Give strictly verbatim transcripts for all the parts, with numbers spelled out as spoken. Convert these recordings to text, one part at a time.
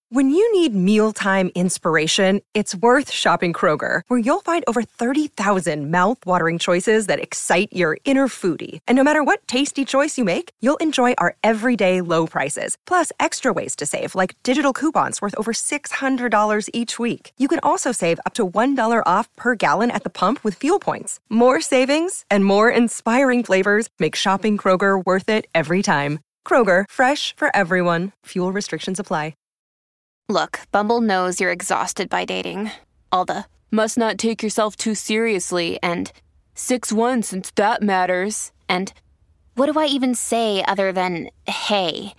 When you need mealtime inspiration, it's worth shopping Kroger, where you'll find over thirty thousand mouth-watering choices that excite your inner foodie. And no matter what tasty choice you make, you'll enjoy our everyday low prices, plus extra ways to save, like digital coupons worth over six hundred dollars each week. You can also save up to one dollar off per gallon at the pump with fuel points. More savings and more inspiring flavors make shopping Kroger worth it every time. Kroger, fresh for everyone. Fuel restrictions apply. Look, Bumble knows you're exhausted by dating. All the, must not take yourself too seriously, and six one since that matters, and what do I even say other than, hey?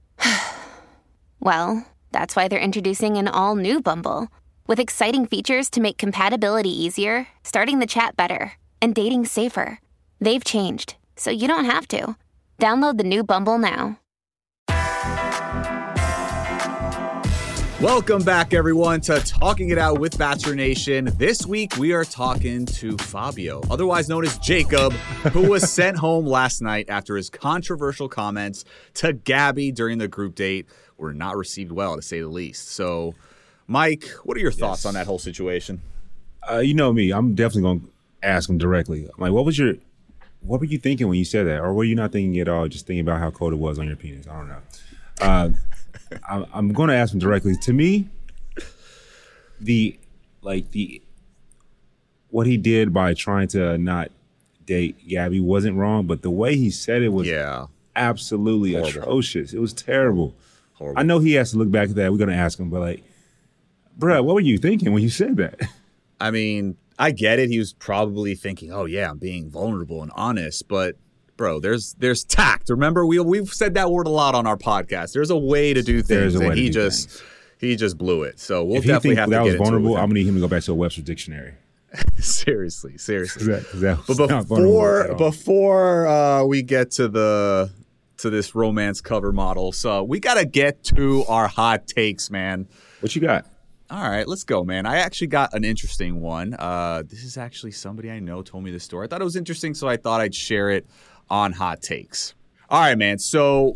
Well, that's why they're introducing an all-new Bumble, with exciting features to make compatibility easier, starting the chat better, and dating safer. They've changed, so you don't have to. Download the new Bumble now. Welcome back, everyone, to Talking It Out with Bachelor Nation. This week, we are talking to Fabio, otherwise known as Jacob, who was sent home last night after his controversial comments to Gabby during the group date were not received well, to say the least. So, Mike, what are your thoughts yes. on that whole situation? Uh, you know me. I'm definitely going to ask him directly. I'm like, what was your, what were you thinking when you said that? Or were you not thinking at all, just thinking about how cold it was on your penis? I don't know. Uh, I'm going to ask him directly. To me, the like the what he did by trying to not date Gabby wasn't wrong, but the way he said it was yeah. absolutely Horrible. atrocious. It was terrible. Horrible. I know he has to look back at that. We're going to ask him, but like, bruh, what were you thinking when you said that? I mean, I get it. He was probably thinking, oh, yeah, I'm being vulnerable and honest, but bro, there's there's tact. Remember, we we've said that word a lot on our podcast. There's a way to do things, and he just things. he just blew it. So we'll if definitely have to that get was vulnerable, into it. I'm gonna need him to go back to a Webster dictionary. seriously, seriously. That, that but before before uh, we get to the to this romance cover model, so we gotta get to our hot takes, man. What you got? All right, let's go, man. I actually got an interesting one. Uh, this is actually somebody I know told me this story. I thought it was interesting, so I thought I'd share it on Hot Takes. All right, man. So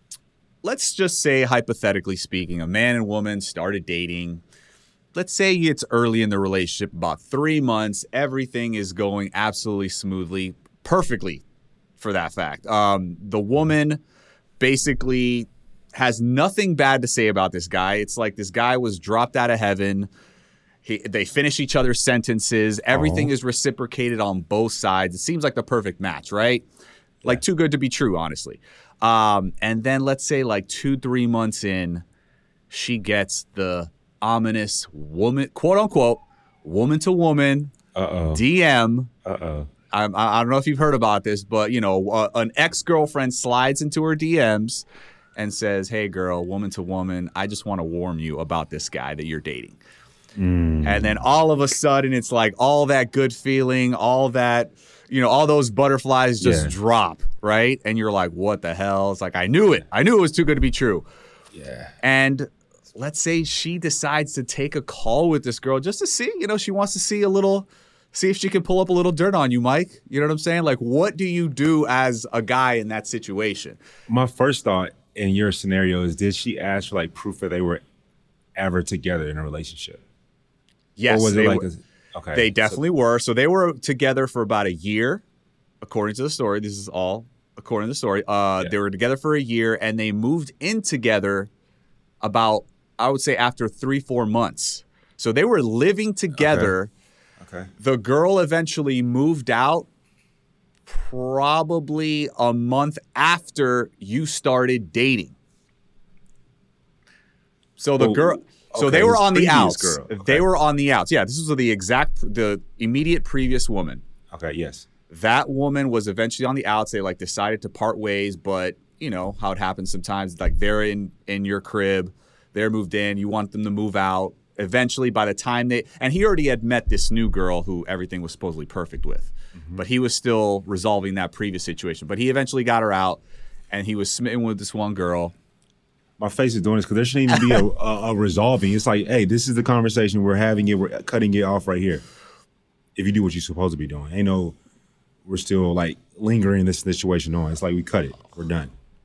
let's just say, hypothetically speaking, a man and woman started dating. Let's say it's early in the relationship, about three months. Everything is going absolutely smoothly, perfectly for that fact. Um, the woman basically has nothing bad to say about this guy. It's like this guy was dropped out of heaven. He, they finish each other's sentences. Everything oh. is reciprocated on both sides. It seems like the perfect match, right? Like, too good to be true, honestly. Um, and then let's say like two, three months in, she gets the ominous woman, quote unquote, woman to woman Uh-oh. D M. Uh-oh. I, I don't know if you've heard about this, but, you know, uh, an ex-girlfriend slides into her D Ms and says, hey, girl, woman to woman, I just want to warn you about this guy that you're dating. Mm. And then all of a sudden, it's like all that good feeling, all that, you know, all those butterflies just yeah. drop, right? And you're like, what the hell? It's like, I knew it. I knew it was too good to be true. Yeah. And let's say she decides to take a call with this girl just to see, you know, she wants to see a little, see if she can pull up a little dirt on you, Mike. You know what I'm saying? Like, what do you do as a guy in that situation? My first thought in your scenario is, did she ask for like proof that they were ever together in a relationship? Yes. Or was they it like were, a, okay. They definitely so, were. So they were together for about a year, according to the story. This is all according to the story. Uh, yeah. They were together for a year, and they moved in together about, I would say, after three, four months. So they were living together. Okay. okay. The girl eventually moved out probably a month after you started dating. So the oh, girl... So okay, they were on the previous outs. Girl. Okay. They were on the outs. Yeah, this was the exact, the immediate previous woman. Okay, yes. That woman was eventually on the outs. They like decided to part ways, but you know how it happens sometimes. Like they're in, in your crib, they're moved in, you want them to move out. Eventually, by the time they, and he already had met this new girl who everything was supposedly perfect with, mm-hmm. but he was still resolving that previous situation. But he eventually got her out, and he was smitten with this one girl. My face is doing this because there shouldn't even be a, a, a resolving. It's like, hey, this is the conversation. We're having it. We're cutting it off right here. If you do what you're supposed to be doing. Ain't no, we're still like lingering this situation on. It's like we cut it. We're done.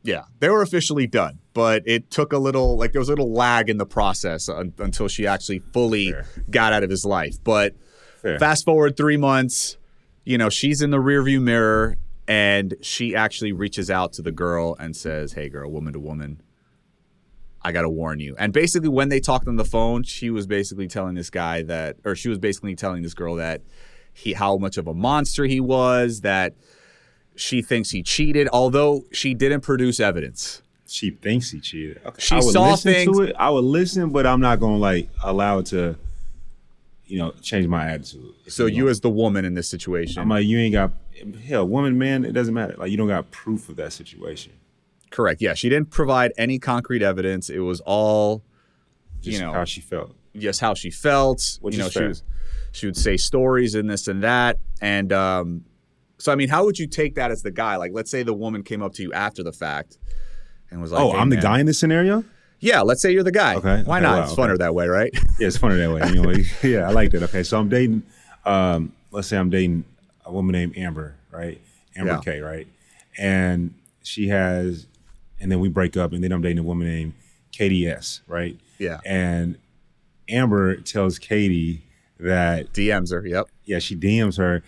Yeah, they were officially done, but it took a little, like there was a little lag in the process un- until she actually fully Fair. got out of his life. But Fair. fast forward three months, you know, she's in the rearview mirror and she actually reaches out to the girl and says, hey, girl, woman to woman, I got to warn you. And basically when they talked on the phone, she was basically telling this guy that, or she was basically telling this girl that he, how much of a monster he was, that she thinks he cheated, although she didn't produce evidence. She thinks he cheated. Okay. She I would saw listen things. to it. I would listen, but I'm not gonna like allow it to, you know, change my attitude. So you, know, as the woman in this situation, I'm like, you ain't got hell, woman, man. It doesn't matter. Like you don't got proof of that situation. Correct. Yeah, she didn't provide any concrete evidence. It was all, just you know, how she felt. Just how she felt. Which you know, is she fair. was, she would say stories and this and that, and um. So, I mean, how would you take that as the guy? Like, let's say the woman came up to you after the fact and was like, oh, hey, I'm man. the guy in this scenario? Yeah, let's say you're the guy. Okay. Why okay, not? wow, it's okay. funner that way, right? Yeah, it's funner that way. Anyway, yeah, I like that. Okay, so I'm dating, um, let's say I'm dating a woman named Amber, right? Amber Yeah. K, right? And she has, and then we break up, and then I'm dating a woman named Katie S, right? Yeah. And Amber tells Katie that. D Ms her, yep. Yeah, she D Ms her.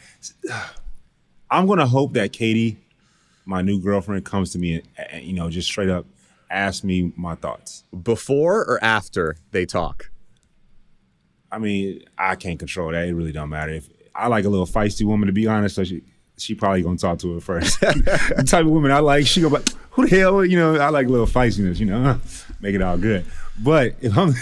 I'm going to hope that Katie, my new girlfriend, comes to me and, and, you know, just straight up asks me my thoughts. Before or after they talk? I mean, I can't control that. It really don't matter. If I like a little feisty woman, to be honest, so she she probably going to talk to her first. The type of woman I like, she going to be like, who the hell, you know, I like a little feistiness, you know, make it all good. But if I'm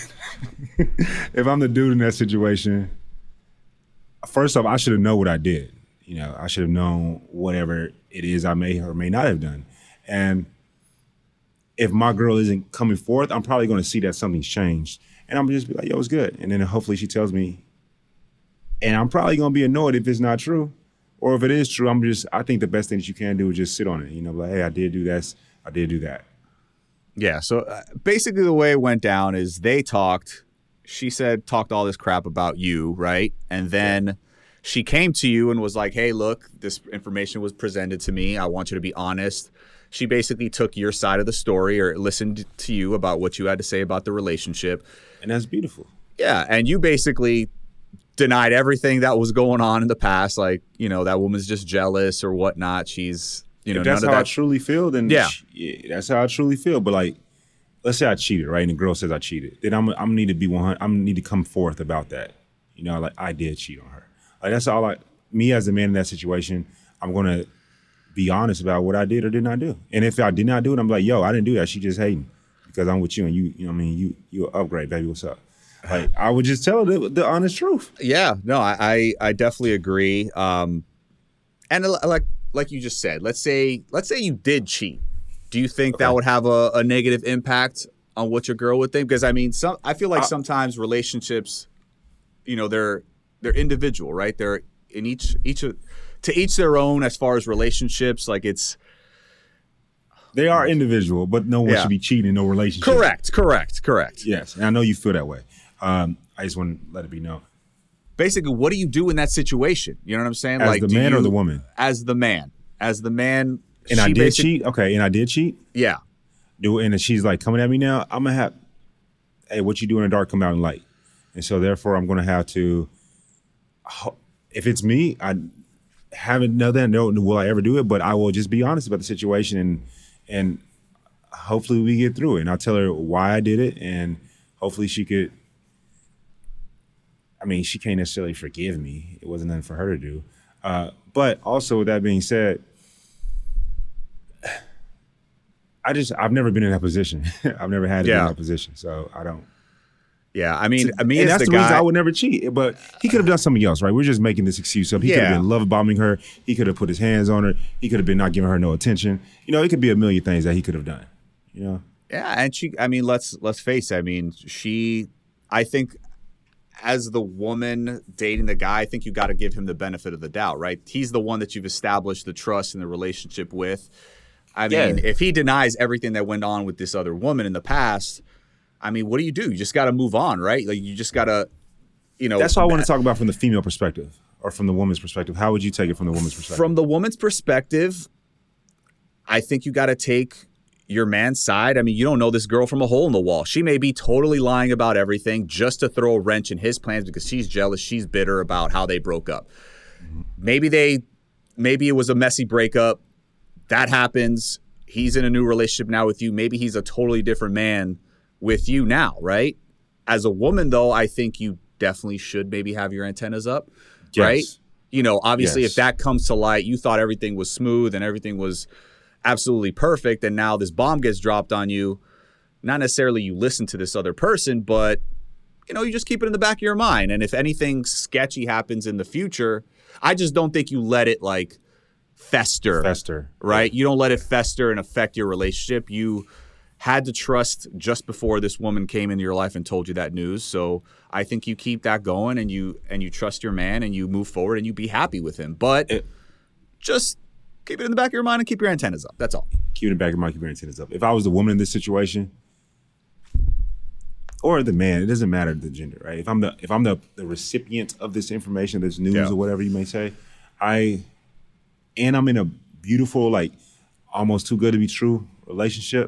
if I'm the dude in that situation, first off, I should have known what I did. You know, I should have known whatever it is I may or may not have done. And if my girl isn't coming forth, I'm probably going to see that something's changed. And I'm just be like, yo, it's good. And then hopefully she tells me. And I'm probably going to be annoyed if it's not true. Or if it is true, I'm just, I think the best thing that you can do is just sit on it. You know, like, hey, I did do this. I did do that. Yeah. So uh, basically the way it went down is they talked. She said, talked all this crap about you, right? And then yeah. she came to you and was like, hey, look, this information was presented to me. I want you to be honest. She basically took your side of the story or listened to you about what you had to say about the relationship. And that's beautiful. Yeah. And you basically denied everything that was going on in the past. Like, you know, that woman's just jealous or whatnot. She's, you know, if that's none how of I that. truly feel, then yeah. She, yeah, that's how I truly feel. But like, let's say I cheated, right? And the girl says I cheated. Then I'm, I'm gonna need to be one hundred. I'm gonna need to come forth about that. You know, like I did cheat on her. Like that's all I, me as a man in that situation, I'm going to be honest about what I did or did not do. And if I did not do it, I'm like, yo, I didn't do that. She just hating because I'm with you and you, you know what I mean? You, you an upgrade, baby. What's up? Like, I would just tell her the, the honest truth. Yeah, no, I, I, I definitely agree. Um, and like, like you just said, let's say, let's say you did cheat. Do you think okay. that would have a, a negative impact on what your girl would think? Because I mean, some, I feel like uh, sometimes relationships, you know, they're, they're individual, right? They're in each, each of, to each their own as far as relationships. Like it's, they are individual, but no one yeah. should be cheating in no relationship. Correct, correct, correct. Yes, and I know you feel that way. Um, I just want to let it be known. Basically, what do you do in that situation? You know what I'm saying? As like the do man you, or the woman? As the man. As the man. And I did cheat? Okay, and I did cheat? Yeah. Do And she's like coming at me now, I'm going to have, hey, what you do in the dark come out in light. And so therefore, I'm going to have to, if it's me, I haven't know that, no, will I ever do it? But I will just be honest about the situation and and hopefully we get through it. And I'll tell her why I did it and hopefully she could, I mean, she can't necessarily forgive me. It wasn't nothing for her to do. Uh, but also with that being said, I just, I've never been in that position. I've never had to yeah. be in that position. So I don't. Yeah, I mean, I mean, and as that's the, the guy, reason I would never cheat. But he could have done something else, right? We're just making this excuse up. He yeah. could have been love bombing her. He could have put his hands on her. He could have been not giving her no attention. You know, it could be a million things that he could have done. You know. Yeah, and she, I mean, let's let's face it. I mean, she, I think, as the woman dating the guy, I think you got to give him the benefit of the doubt, right? He's the one that you've established the trust and the relationship with. I mean, yeah. if he denies everything that went on with this other woman in the past, I mean, what do you do? You just got to move on, right? Like, you just got to, you know. That's what I want to talk about from the female perspective or from the woman's perspective. How would you take it from the woman's perspective? From the woman's perspective, I think you got to take your man's side. I mean, you don't know this girl from a hole in the wall. She may be totally lying about everything just to throw a wrench in his plans because she's jealous. She's bitter about how they broke up. Maybe they, maybe it was a messy breakup. That happens. He's in a new relationship now with you. Maybe he's a totally different man with you now, right? As a woman, though, I think you definitely should maybe have your antennas up, yes. right? You know, obviously, yes. if that comes to light, you thought everything was smooth and everything was absolutely perfect, and now this bomb gets dropped on you. Not necessarily you listen to this other person, but, you know, you just keep it in the back of your mind. And if anything sketchy happens in the future, I just don't think you let it, like, fester. Fester. Right? You don't let it fester and affect your relationship. You had to trust just before this woman came into your life and told you that news. So I think you keep that going and you and you trust your man and you move forward and you be happy with him. But it, just keep it in the back of your mind and keep your antennas up. That's all. Keep it in the back of your mind, keep your antennas up. If I was the woman in this situation, or the man, it doesn't matter the gender, right? If I'm the if I'm the, the recipient of this information, this news yeah. or whatever you may say, I and I'm in a beautiful, like almost too good to be true relationship,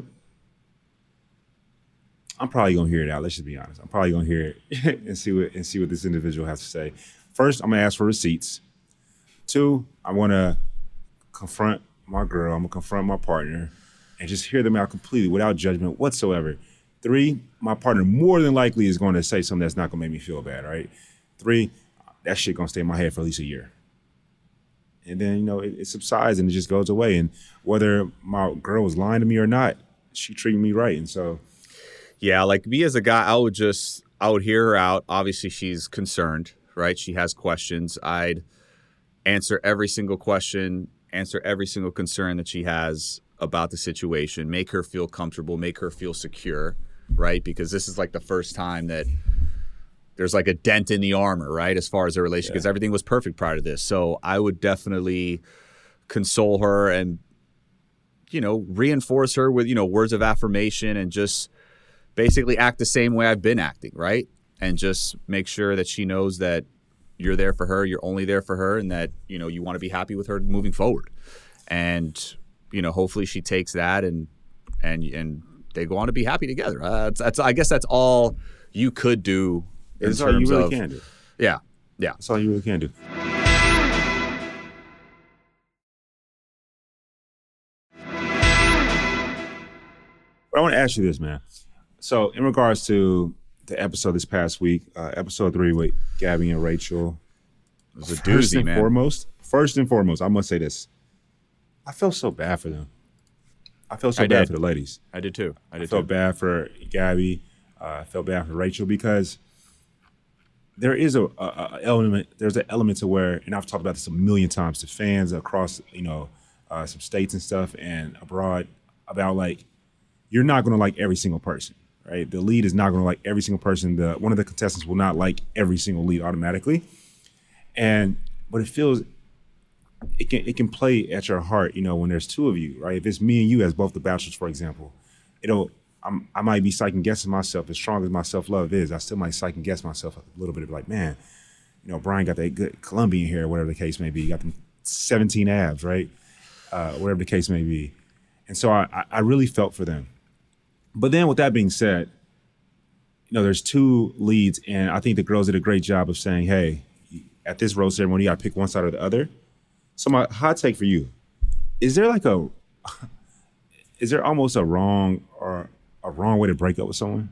I'm probably gonna hear it out. Let's just be honest. I'm probably gonna hear it and see what and see what this individual has to say. First, I'm gonna ask for receipts. Two, I wanna confront my girl. I'm gonna confront my partner and just hear them out completely without judgment whatsoever. Three, my partner more than likely is going to say something that's not gonna make me feel bad, right? Three, that shit gonna stay in my head for at least a year. And then, you know, it, it subsides and it just goes away. And whether my girl was lying to me or not, she treated me right. And so yeah, like me as a guy, I would just, I would hear her out. Obviously, she's concerned, right? She has questions. I'd answer every single question, answer every single concern that she has about the situation, make her feel comfortable, make her feel secure, right? Because this is like the first time that there's like a dent in the armor, right? As far as their relationship, because yeah. everything was perfect prior to this. So I would definitely console her and, you know, reinforce her with, you know, words of affirmation and just basically act the same way I've been acting, right? And just make sure that she knows that you're there for her, you're only there for her, and that, you know, you want to be happy with her moving forward. And, you know, hopefully she takes that and and and they go on to be happy together. Uh, that's, that's I guess that's all you could do in that's terms all you really of, can do. Yeah, yeah. That's all you really can do. But I want to ask you this, man. So in regards to the episode this past week, uh, episode three with Gabby and Rachel, it was a first doozy, and man. Foremost, first and foremost, I must say this. I felt so bad for them. I felt so I bad did. for the ladies. I did too. I did I felt too. bad for Gabby. Uh, I felt bad for Rachel because there is a, a, a element. There's an element to where, and I've talked about this a million times to fans across, you know, uh, some states and stuff and abroad about like, you're not going to like every single person. Right, the lead is not going to like every single person. The one of the contestants will not like every single lead automatically, and but it feels it can it can play at your heart. You know, when there's two of you, right? If it's me and you as both the bachelors, for example, it'll I'm, I might be second guessing myself. As strong as my self love is, I still might second guess myself a little bit of like, man, you know, Brian got that good Colombian hair, whatever the case may be. He got them seventeen abs, right? Uh, whatever the case may be, and so I I really felt for them. But then with that being said, you know, there's two leads, and I think the girls did a great job of saying, hey, at this rose ceremony, you got to pick one side or the other. So my hot take for you, is there like a, is there almost a wrong or a wrong way to break up with someone?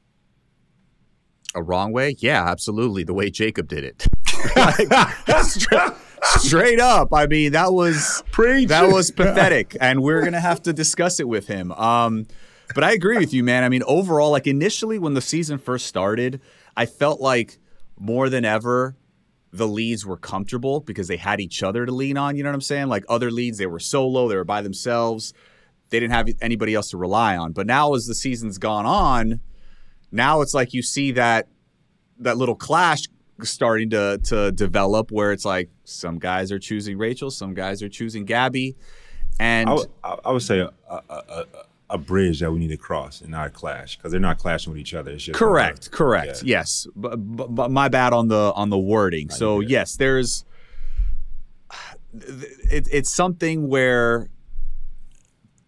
A wrong way? Yeah, absolutely. The way Jacob did it. like, straight, straight up. I mean, that was, Preach. that was pathetic, and we're going to have to discuss it with him. Um, But I agree with you, man. I mean, overall, like initially when the season first started, I felt like more than ever, the leads were comfortable because they had each other to lean on. You know what I'm saying? Like other leads, they were solo, they were by themselves. They didn't have anybody else to rely on. But now as the season's gone on, now it's like you see that that little clash starting to, to develop where it's like some guys are choosing Rachel, some guys are choosing Gabby. And I would, I would say a, a, a, a bridge that we need to cross and not a clash because they're not clashing with each other. It's just correct, like, correct. Yeah. Yes, but, but, but my bad on the on the wording. Not so yet. yes, there's it, it's something where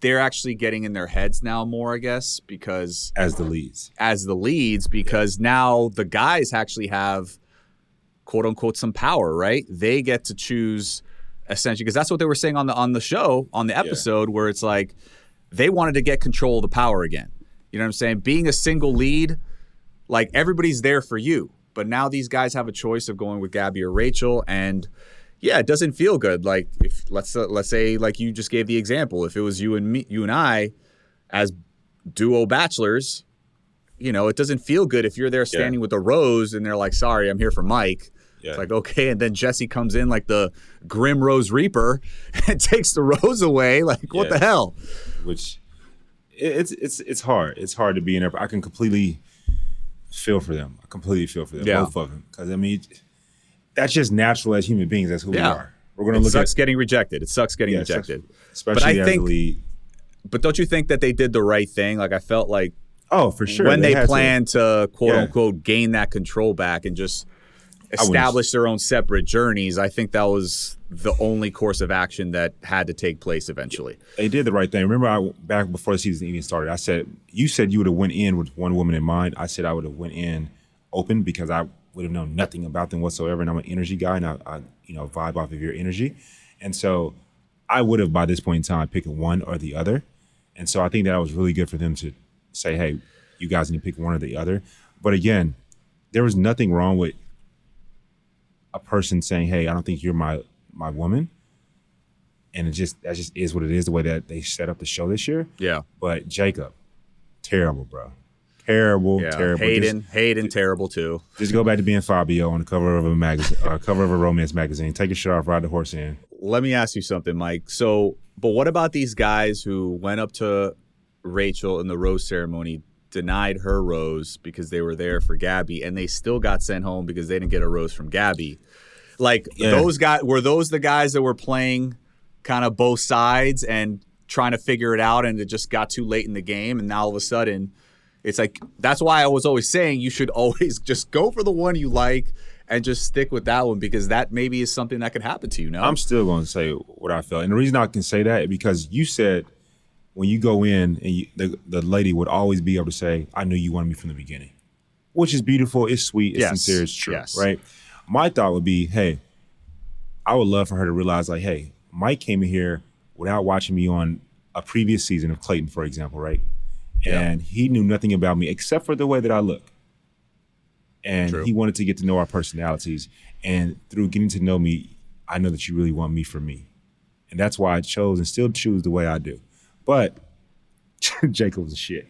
they're actually getting in their heads now more, I guess, because as the leads, as the leads, because now the guys actually have quote unquote some power, right? They get to choose essentially, because that's what they were saying on the on the show, on the episode, yeah. where it's like they wanted to get control of the power again. You know what I'm saying? Being a single lead, like everybody's there for you. But now these guys have a choice of going with Gabby or Rachel, and yeah, it doesn't feel good. Like if let's uh, let's say, like you just gave the example, if it was you and me, you and I, as duo bachelors, you know, it doesn't feel good if you're there standing yeah. with a rose and they're like, "Sorry, I'm here for Mike." Yeah. It's like, okay, and then Jesse comes in like the Grim Rose Reaper and takes the rose away. Like, what yeah. the hell? Which it's it's it's hard. It's hard to be in there. I can completely feel for them. I completely feel for them, yeah. both of them. Because, I mean, that's just natural as human beings. That's who yeah. we are. We're going to look at... It sucks at, getting rejected. It sucks getting yeah, rejected. Sucks, especially but I as think, the lead. But don't you think that they did the right thing? Like, I felt like... Oh, for sure. When they, they planned to, to quote, yeah. unquote, gain that control back and just establish their own separate journeys, I think that was the only course of action that had to take place eventually. They did the right thing. Remember, I, back before the season even started, I said, you said you would have went in with one woman in mind. I said I would have went in open because I would have known nothing about them whatsoever, and I'm an energy guy, and I, I you know, vibe off of your energy. And so I would have, by this point in time, picked one or the other. And so I think that was really good for them to say, hey, you guys need to pick one or the other. But again, there was nothing wrong with a person saying, hey, I don't think you're my my woman. And it just that just is what it is, the way that they set up the show this year. Yeah. But Jacob, terrible, bro. Terrible, yeah. terrible. Hayden, just, Hayden, terrible too. Just go back to being Fabio on the cover of a magazine, uh, cover of a romance magazine. Take your shirt off, ride the horse in. Let me ask you something, Mike. So, but what about these guys who went up to Rachel in the rose ceremony, denied her rose because they were there for Gabby, and they still got sent home because they didn't get a rose from Gabby? Like yeah. those guys, were those the guys that were playing kind of both sides and trying to figure it out, and it just got too late in the game, and now all of a sudden it's like, that's why I was always saying you should always just go for the one you like and just stick with that one, because that maybe is something that could happen to you. No, I'm still going to say what I felt. And the reason I can say that is because you said when you go in, and you, the, the lady would always be able to say, I knew you wanted me from the beginning, which is beautiful. It's sweet. It's yes. sincere. It's true. Yes. Right? My thought would be, hey, I would love for her to realize, like, hey, Mike came in here without watching me on a previous season of Clayton, for example, right? And yeah. he knew nothing about me except for the way that I look. And True. He wanted to get to know our personalities. And through getting to know me, I know that you really want me for me. And that's why I chose and still choose the way I do. But Jacob was a shit.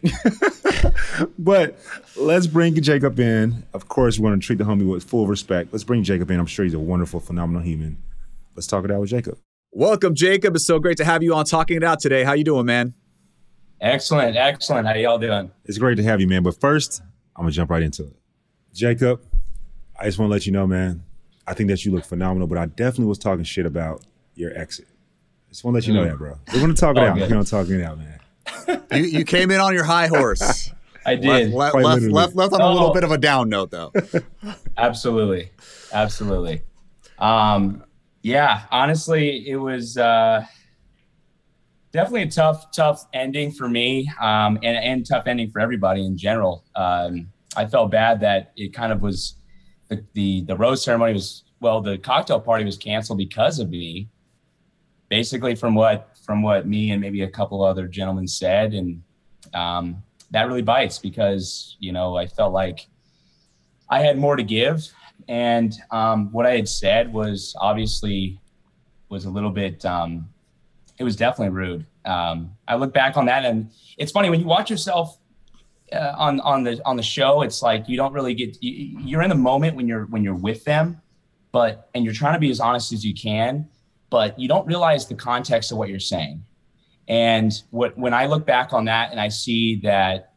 But let's bring Jacob in. Of course, we're going to treat the homie with full respect. Let's bring Jacob in. I'm sure he's a wonderful, phenomenal human. Let's talk it out with Jacob. Welcome, Jacob. It's so great to have you on Talking It Out today. How you doing, man? Excellent, excellent. How y'all doing? It's great to have you, man. But first, I'm going to jump right into it. Jacob, I just want to let you know, man, I think that you look phenomenal, but I definitely was talking shit about your exit. Just want to let you know mm. that, bro. We're going to talk it oh, out. Good. We're going to talk it out, man. you, you came in on your high horse. I did. Left, left, left, left on oh. a little bit of a down note, though. Absolutely. Absolutely. Um, yeah, honestly, it was uh, definitely a tough, tough ending for me, um, and, and tough ending for everybody in general. Um, I felt bad that it kind of was the, the, the rose ceremony was, well, the cocktail party was canceled because of me, basically from what, from what me and maybe a couple other gentlemen said. And um, that really bites because, you know, I felt like I had more to give. And um, what I had said was obviously was a little bit, um, it was definitely rude. Um, I look back on that, and it's funny when you watch yourself uh, on on the on the show. It's like you don't really get you, you're in the moment when you're when you're with them, but and you're trying to be as honest as you can, but you don't realize the context of what you're saying. And what when I look back on that and I see that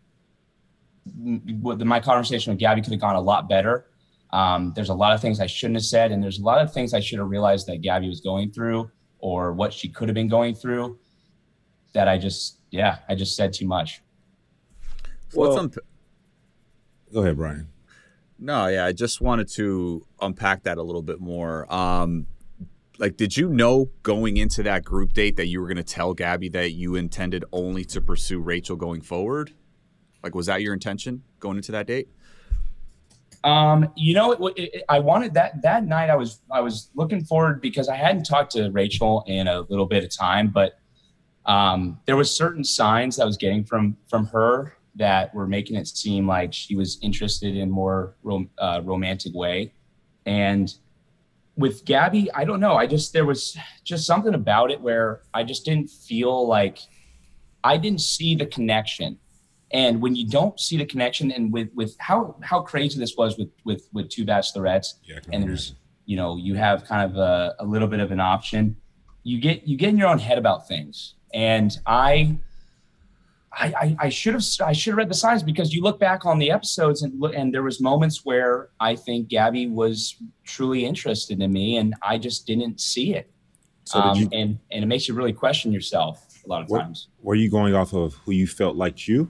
what my conversation with Gabby could have gone a lot better. Um, there's a lot of things I shouldn't have said, and there's a lot of things I should have realized that Gabby was going through or what she could have been going through that I just, yeah, I just said too much. Well, What's unp- go ahead, Brian. No, yeah, I just wanted to unpack that a little bit more. Um, like, did you know going into that group date that you were going to tell Gabby that you intended only to pursue Rachel going forward? Like, was that your intention going into that date? Um, you know, it, it, I wanted that that night. I was I was looking forward because I hadn't talked to Rachel in a little bit of time, but um, there was certain signs I was getting from from her that were making it seem like she was interested in more rom- uh, romantic way. And with Gabby, I don't know. I just, there was just something about it where I just didn't feel like, I didn't see the connection. And when you don't see the connection, and with, with how, how crazy this was with, with, with two bachelorettes, yeah, and there's, you know, you have kind of a, a little bit of an option, you get, you get in your own head about things. And I, I, I, I should have I should have read the signs, because you look back on the episodes and and there was moments where I think Gabby was truly interested in me, and I just didn't see it. So um, did you, and and it makes you really question yourself a lot of were, times. Were you going off of who you felt liked you?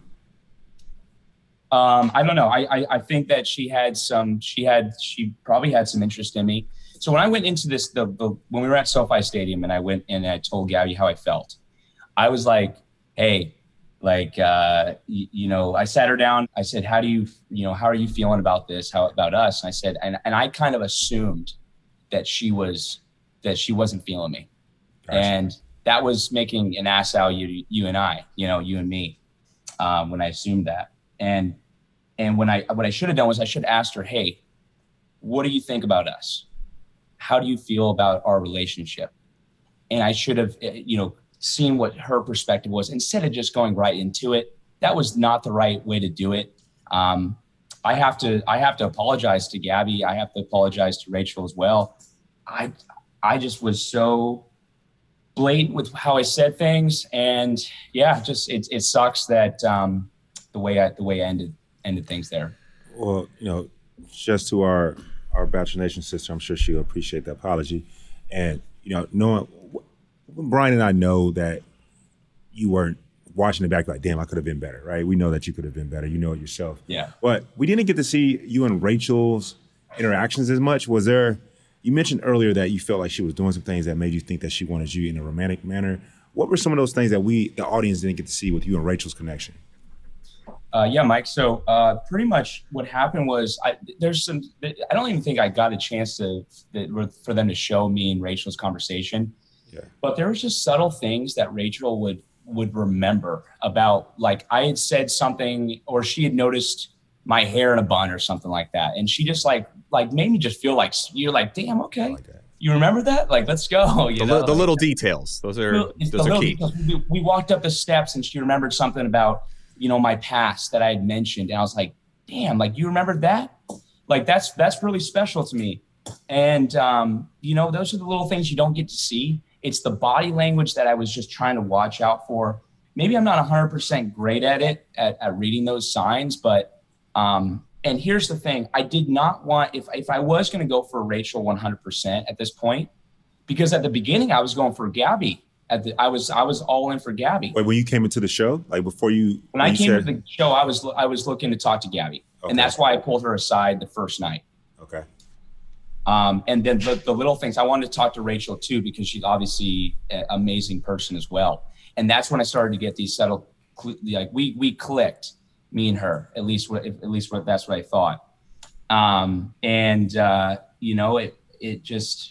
Um, I don't know. I, I I think that she had some. She had she probably had some interest in me. So when I went into this, the, the when we were at SoFi Stadium, and I went and I told Gabby how I felt, I was like, hey. Like, uh, you, you know, I sat her down. I said, how do you, you know, how are you feeling about this? How about us? And I said, and, and I kind of assumed that she was, that she wasn't feeling me. Gotcha. And that was making an ass out of you, you and I, you know, you and me, um, when I assumed that. And, and when I, what I should have done was I should have asked her, hey, what do you think about us? How do you feel about our relationship? And I should have, you know, seeing what her perspective was instead of just going right into it. That was not the right way to do it. Um, I have to, I have to apologize to Gabby. I have to apologize to Rachel as well. I, I just was so blatant with how I said things, and yeah, just it, it sucks that um, the way I, the way I ended, ended things there. Well, you know, just to our, our Bachelor Nation sister, I'm sure she'll appreciate the apology. And, you know, knowing, Brian and I know that you weren't watching it back like, damn, I could have been better, right? We know that you could have been better. You know it yourself. Yeah. But we didn't get to see you and Rachel's interactions as much. Was there, you mentioned earlier that you felt like she was doing some things that made you think that she wanted you in a romantic manner. What were some of those things that we, the audience, didn't get to see with you and Rachel's connection? Uh, yeah, Mike. So uh, pretty much what happened was I, there's some, I don't even think I got a chance to, for them to show me and Rachel's conversation. Yeah. But there was just subtle things that Rachel would would remember about, like I had said something, or she had noticed my hair in a bun or something like that, and she just like like made me just feel like, you're like, damn, okay, like you remember that? Like, let's go. You the, know, the like, little details. Those are those those are key. We, we walked up the steps, and she remembered something about, you know, my past that I had mentioned, and I was like, damn, like you remembered that? Like that's that's really special to me. And um, you know, those are the little things you don't get to see. It's the body language that I was just trying to watch out for. Maybe I'm not one hundred percent great at it, at, at reading those signs, but, um, and here's the thing. I did not want, if, if I was going to go for Rachel one hundred percent at this point, because at the beginning I was going for Gabby. At the, I was I was all in for Gabby. Wait, when you came into the show, like before you, when, when I you came said... to the show, I was I was looking to talk to Gabby, okay. And that's why I pulled her aside the first night. Okay. Um, and then the, the little things, I wanted to talk to Rachel too, because she's obviously an amazing person as well. And that's when I started to get these subtle, like we we clicked, me and her, at least what at least what that's what I thought. Um, and uh, you know, it it just,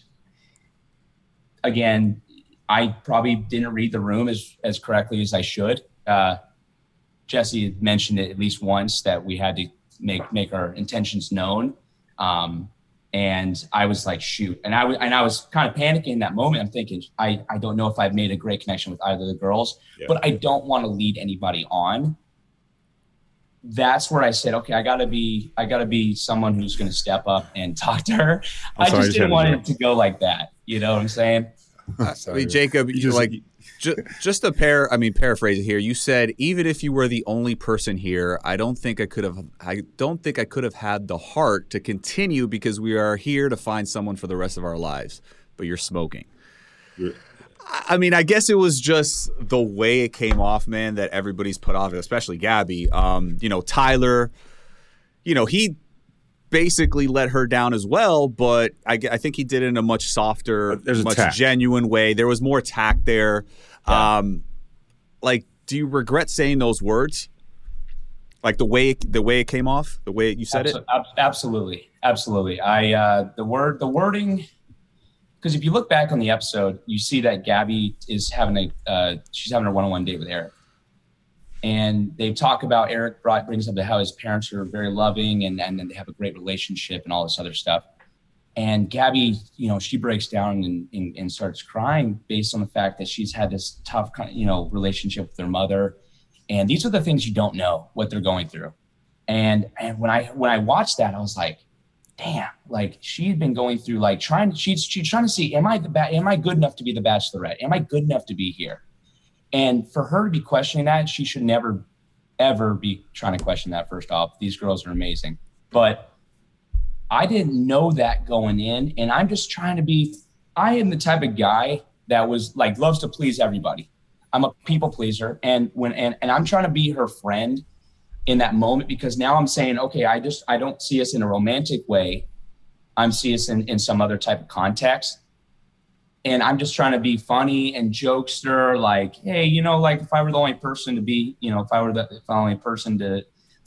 again, I probably didn't read the room as as correctly as I should. Uh, Jesse had mentioned it at least once that we had to make make our intentions known. Um, And I was like, shoot. And I was, and I was kind of panicking in that moment. I'm thinking, I, I don't know if I've made a great connection with either of the girls, yeah. but I don't want to lead anybody on. That's where I said, okay, I gotta be, I gotta be someone who's going to step up and talk to her. I'm I just didn't want it to go like that. You know what I'm saying? I mean, Jacob, you like just, just a pair. I mean, paraphrase it here. You said, even if you were the only person here, I don't think I could have. I don't think I could have had the heart to continue, because we are here to find someone for the rest of our lives. But you're smoking. Yeah. I mean, I guess it was just the way it came off, man, that everybody's put off, especially Gabby. Um, you know, Tyler. You know, he basically let her down as well, but I, I think he did it in a much softer, There's a much tact. genuine way. There was more tact there. Yeah. Um, like, do you regret saying those words? Like the way it, the way it came off, the way you said Absol- it? ab- Absolutely. Absolutely. I, uh, the word, the wording, because if you look back on the episode, you see that Gabby is having a, uh, she's having a one-on-one date with Eric. And they talk about, Eric brought, brings up how his parents are very loving and, and then they have a great relationship and all this other stuff. And Gabby, you know, she breaks down and, and, and starts crying based on the fact that she's had this tough, you know, relationship with her mother. And these are the things you don't know what they're going through. And and when I when I watched that, I was like, damn, like she'd been going through like trying she's she's trying to see, am I the ba- am I good enough to be the Bachelorette? Am I good enough to be here? And for her to be questioning that, she should never, ever be trying to question that. First off, these girls are amazing. But I didn't know that going in. And I'm just trying to be, I am the type of guy that was like, loves to please everybody. I'm a people pleaser. And when, and, and I'm trying to be her friend in that moment, because now I'm saying, okay, I just, I don't see us in a romantic way. I'm seeing us in, in some other type of context. And I'm just trying to be funny and jokester, like, hey, you know, like if I were the only person to be, you know, if I were the, if I were the only person to,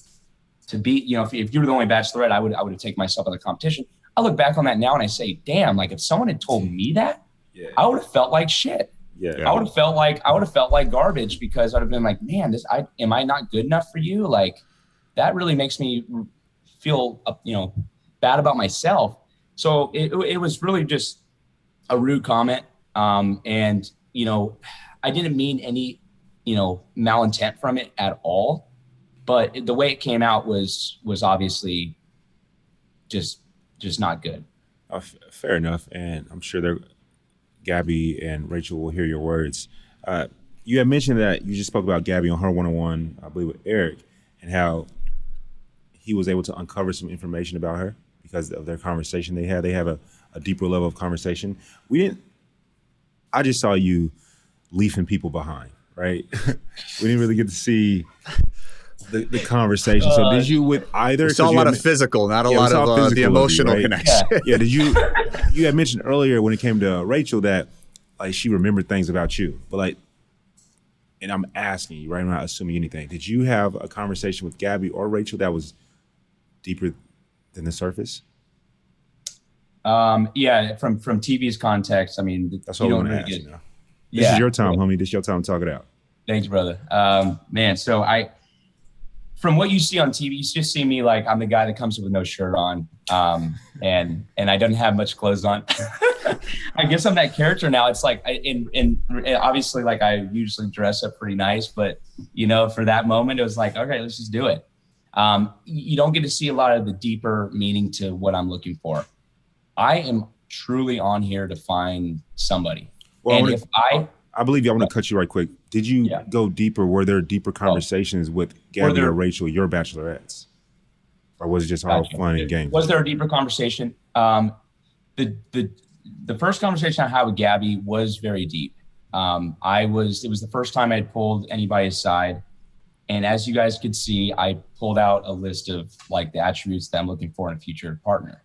to be, you know, if, if you were the only Bachelorette, I would, I would have taken myself out of the competition. I look back on that now and I say, damn, like if someone had told me that, Yeah. I would have felt like shit. Yeah. I would have felt like, I would have felt like garbage, because I'd have been like, man, this, I, am I not good enough for you? Like that really makes me feel, uh, you know, bad about myself. So it, it was really just a rude comment. Um, and, you know, I didn't mean any, you know, malintent from it at all, but the way it came out was, was obviously just, just not good. Uh, f- fair enough. And I'm sure they're, Gabby and Rachel will hear your words. Uh, you had mentioned that you just spoke about Gabby on her one-on-one, I believe, with Eric, and how he was able to uncover some information about her because of their conversation they had. They have a, a deeper level of conversation. We didn't, I just saw you leafing people behind, right? We didn't really get to see the, the conversation. So did you with either? We saw a lot of physical, not a Yeah, we lot saw of uh, the physical of you, emotional right? connection. Yeah. Yeah, did you, you had mentioned earlier when it came to Rachel that like she remembered things about you, but like, and I'm asking you, right? I'm not assuming anything. Did you have a conversation with Gabby or Rachel that was deeper than the surface? Um, yeah, from, from T V's context, I mean, That's you all don't I'm gonna really ask get- you now. This Yeah. is your time, homie. This is your time to talk it out. Thanks, brother. Um, man, so I, from what you see on T V, you just see me like I'm the guy that comes with no shirt on, um, and and I don't have much clothes on. I guess I'm that character now. It's like, I, in in obviously, like I usually dress up pretty nice, but you know, for that moment, it was like, okay, let's just do it. Um, you don't get to see a lot of the deeper meaning to what I'm looking for. I am truly on here to find somebody, Well, I and wanna- if I. I believe you. I want to cut you right quick. Did you Yeah. go deeper? Were there deeper conversations with Gabby there- or Rachel, your bachelorettes? Or was it just all Gotcha. fun and games? Was there a deeper conversation? Um, the the the first conversation I had with Gabby was very deep. Um, I was it was the first time I had pulled anybody aside, and as you guys could see, I pulled out a list of like the attributes that I'm looking for in a future partner.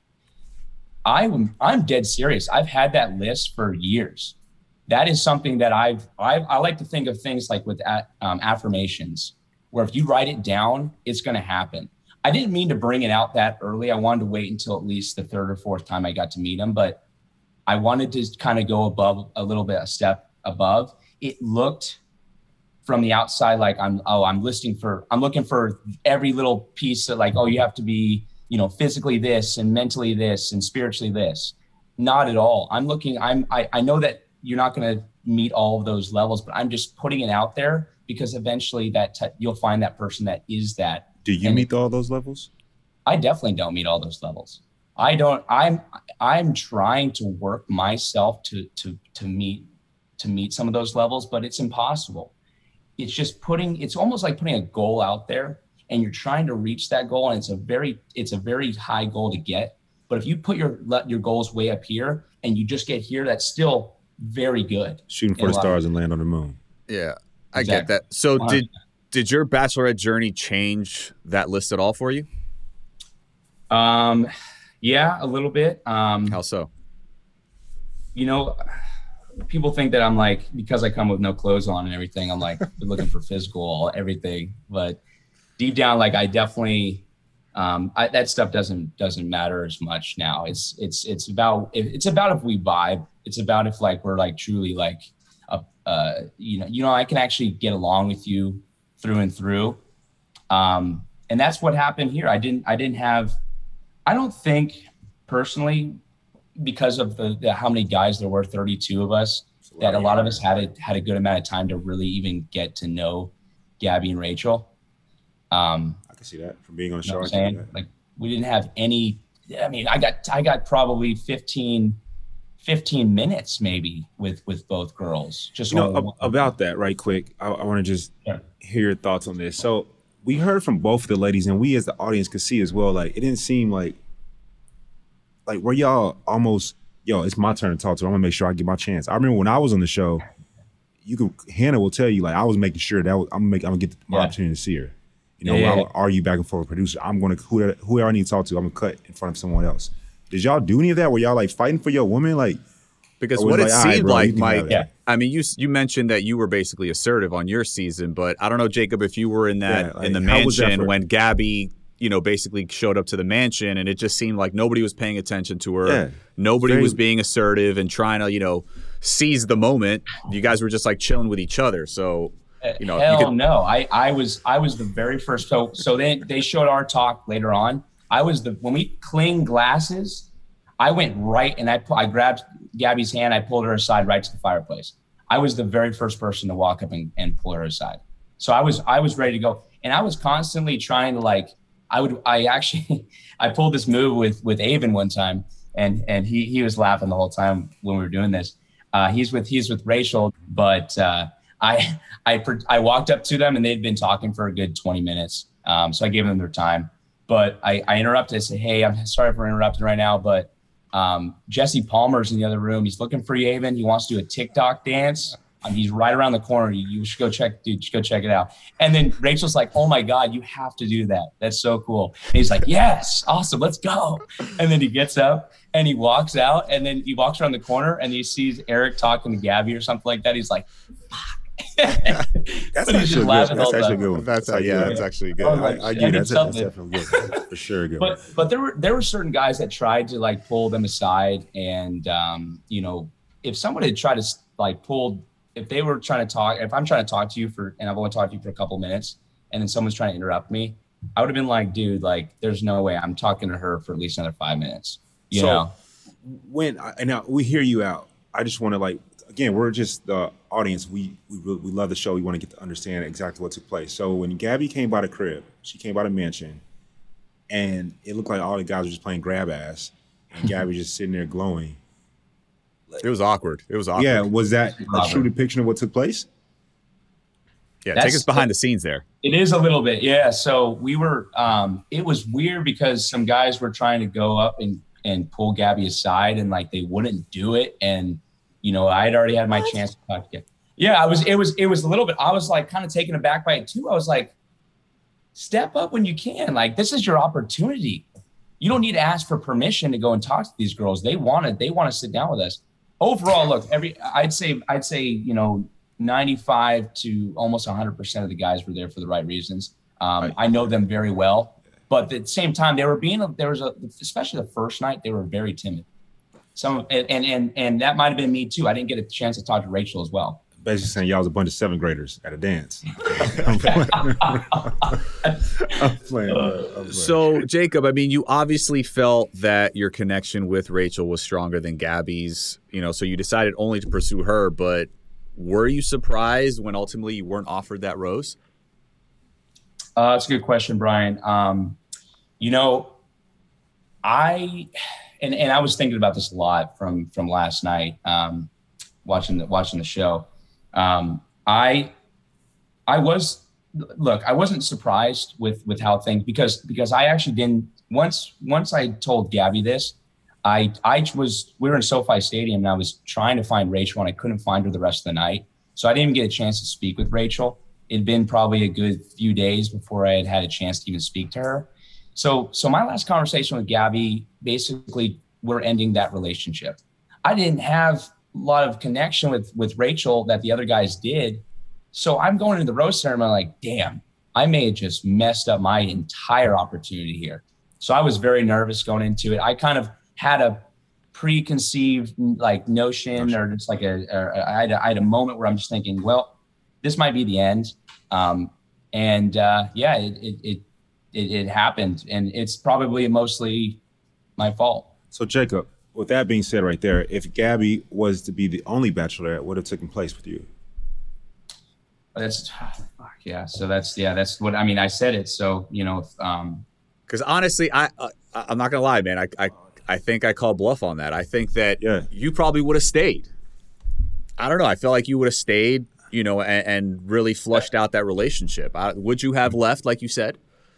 I'm I'm dead serious. I've had that list for years. That is something that I've, I've I like to think of things like with um, affirmations, where if you write it down, it's going to happen. I didn't mean to bring it out that early. I wanted to wait until at least the third or fourth time I got to meet him, but I wanted to kind of go above a little bit, a step above. It looked from the outside like I'm, oh, I'm listing for, I'm looking for every little piece of like, oh, you have to be, you know, physically this and mentally this and spiritually this. Not at all. I'm looking, I'm, I, I know that you're not going to meet all of those levels, but I'm just putting it out there because eventually that t- you'll find that person that is that. Do you And meet all those levels? I definitely don't meet all those levels. I don't, I'm, I'm trying to work myself to, to, to meet, to meet some of those levels, but it's impossible. It's just putting, it's almost like putting a goal out there and you're trying to reach that goal. And it's a very, it's a very high goal to get. But if you put your, let your goals way up here and you just get here, that's still very good. Shooting for In a the lot- stars and land on the moon. Yeah, I Exactly. get that. So one hundred did did your bachelorette journey change that list at all for you? Um, yeah, a little bit. Um, How so? You know, people think that I'm like, because I come with no clothes on and everything, I'm like looking for physical everything. But deep down, like I definitely, um, I, that stuff doesn't doesn't matter as much now. It's it's it's about it's about if we vibe. It's about if like we're like truly like, a, uh, you know, you know, I can actually get along with you through and through. Um, and that's what happened here. I didn't I didn't have, I don't think personally, because of the, the how many guys there were, thirty-two of us, that a lot of us had a had a good amount of time to really even get to know Gabby and Rachel. Um, I can see that from being on the show. You know what I'm saying? Like we didn't have any. I mean, I got I got probably fifteen, fifteen minutes maybe with with both girls. Just you know, ab- about that, right quick. I, I want to just yeah. hear your thoughts on this. So we heard from both of the ladies, and we as the audience could see as well. Like it didn't seem like. Like, were y'all almost, yo, it's my turn to talk to her. I'm going to make sure I get my chance. I remember when I was on the show, you could, Hannah will tell you, like, I was making sure that was, I'm going to I'm gonna get my yeah. opportunity to see her. You know, yeah, I'll yeah. argue back and forth with producer. I'm going to, whoever, whoever I need to talk to, I'm going to cut in front of someone else. Did y'all do any of that? Were y'all, like, fighting for your woman? Like, because what it like, seemed right, bro, like, Mike, yeah. I mean, you you mentioned that you were basically assertive on your season, but I don't know, Jacob, if you were in that, yeah, like, in the mansion when Gabby you know, basically showed up to the mansion, and it just seemed like nobody was paying attention to her. Yeah, nobody very... was being assertive and trying to, you know, seize the moment. You guys were just like chilling with each other. So, you know, hell you could... no. I, I was I was the very first. So so they they showed our talk later on. I was the when we cleaned glasses, I went right and I I grabbed Gabby's hand. I pulled her aside right to the fireplace. I was the very first person to walk up and, and pull her aside. So I was I was ready to go, and I was constantly trying to like. I would, I actually, I pulled this move with, with Avon one time, and, and he, he was laughing the whole time when we were doing this. Uh, he's with, he's with Rachel, but uh, I, I, I walked up to them and they'd been talking for a good twenty minutes. Um, so I gave them their time, but I, I interrupted. I said, "Hey, I'm sorry for interrupting right now, but um, Jesse Palmer's in the other room. He's looking for you, Avon. He wants to do a TikTok dance. Um, he's right around the corner. You, you should go check, dude, you should go check it out." And then Rachel's like, "Oh my God, you have to do that. That's so cool." And he's like, "Yes, awesome, let's go." And then he gets up and he walks out, and then he walks around the corner and he sees Eric talking to Gabby or something like that. He's like, "Fuck." That's actually good. That's actually good. That's yeah, yeah, that's actually good. I, I, I get that's, that's definitely good. For sure good. But but there were there were certain guys that tried to like pull them aside, and um, you know, if someone had tried to like pull. If they were trying to talk, if I'm trying to talk to you for, and I've only talked to you for a couple minutes, and then someone's trying to interrupt me, I would have been like, dude, like, there's no way I'm talking to her for at least another five minutes. You so know? When, and now we hear you out. I just want to like, again, we're just the audience. We, we, we love the show. We want to get to understand exactly what took place. So when Gabby came by the crib, she came by the mansion, and it looked like all the guys were just playing grab ass, and Gabby was just sitting there glowing. It was awkward. It was awkward. Yeah, was that a true depiction of what took place? Yeah, That's, take us behind the scenes there. It is a little bit, yeah. So we were, um, it was weird because some guys were trying to go up and, and pull Gabby aside, and like they wouldn't do it. And, you know, I had already had my what? chance to talk to Gabby. Yeah, I was, it was, it was a little bit, I was like kind of taken aback by it too. I was like, step up when you can. Like, this is your opportunity. You don't need to ask for permission to go and talk to these girls. They want it. They want to sit down with us. Overall, look, every I'd say I'd say you know ninety-five to almost one hundred percent of the guys were there for the right reasons. Um, right. I know them very well, but at the same time, they were being there was a especially the first night they were very timid. Some and and and that might have been me too. I didn't get a chance to talk to Rachel as well. Basically saying y'all was a bunch of seventh graders at a dance. I'm playing. I'm playing, I'm playing. So, Jacob, I mean, you obviously felt that your connection with Rachel was stronger than Gabby's, you know, so you decided only to pursue her, but were you surprised when ultimately you weren't offered that rose? Uh, that's a good question, Brian. Um, you know, I, and, and I was thinking about this a lot from, from last night, um, watching the, watching the show. Um, I, I was, look, I wasn't surprised with, with how things, because, because I actually didn't, once, once I told Gabby this, I, I was, we were in SoFi Stadium and I was trying to find Rachel and I couldn't find her the rest of the night. So I didn't even get a chance to speak with Rachel. It'd been probably a good few days before I had had a chance to even speak to her. So, so my last conversation with Gabby, basically we're ending that relationship. I didn't have a lot of connection with, with Rachel that the other guys did. So I'm going into the rose ceremony like, damn, I may have just messed up my entire opportunity here. So I was very nervous going into it. I kind of had a preconceived like notion or just like a, a I, had a I had a moment where I'm just thinking, well, this might be the end. Um, and uh, yeah, it, it, it, it, it happened, and it's probably mostly my fault. So Jacob, with that being said right there, if Gabby was to be the only bachelorette, what would have taken place with you? That's fuck yeah. So that's yeah. That's what I mean. I said it. So you know, um, because honestly, I, I I'm not gonna lie, man. I I I think I call bluff on that. I think that yeah. you probably would have stayed. I don't know. I feel like you would have stayed, you know, and, and really flushed out that relationship. I, would you have left, like you said?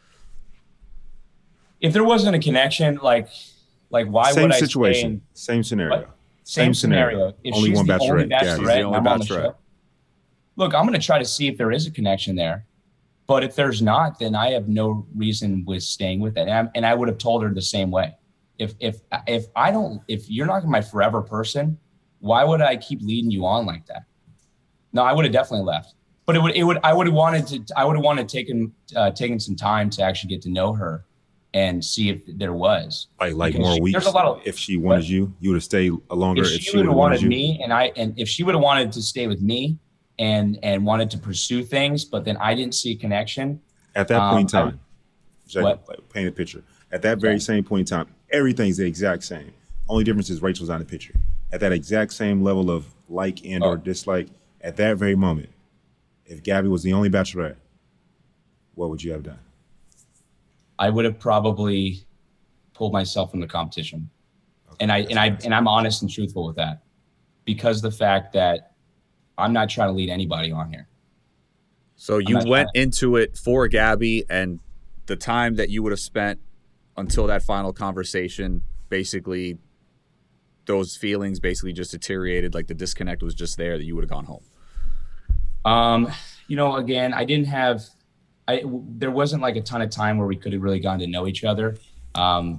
If there wasn't a connection, like like why Same would I situation. stay in, Same scenario. what? Same, Same scenario. scenario. If only she's one the bachelorette. only Gabby. bachelorette, She's the only I'm on the bachelorette. show. Look, I'm going to try to see if there is a connection there. But if there's not, then I have no reason with staying with it. And, I'm, and I would have told her the same way. If if if I don't, if you're not my forever person, why would I keep leading you on like that? No, I would have definitely left. But it would it would I would have wanted to I would have wanted taken uh, taken some time to actually get to know her and see if there was Like like Because more she- weeks. there's a lot of- if she wanted What? you, you would have stayed longer. if If she, she would would have have wanted wanted you, me and I and if she would have wanted to stay with me and and wanted to pursue things, but then I didn't see a connection. at that point in um, I- time, Jacob, like, paint a picture. At that very Okay. same point in time, everything's the exact same. Only difference is Rachel's on the picture. At that exact same level of like and or Oh. dislike, at that very moment, if Gabby was the only bachelorette, what would you have done? I would have probably pulled myself from the competition. And I and I and I'm honest and truthful with that, because the fact that I'm not trying to lead anybody on here. So you not went trying into it for Gabby, and the time that you would have spent until that final conversation, basically, those feelings basically just deteriorated. Like the disconnect was just there, that you would have gone home. Um, you know, again, I didn't have, I there wasn't like a ton of time where we could have really gotten to know each other. Um,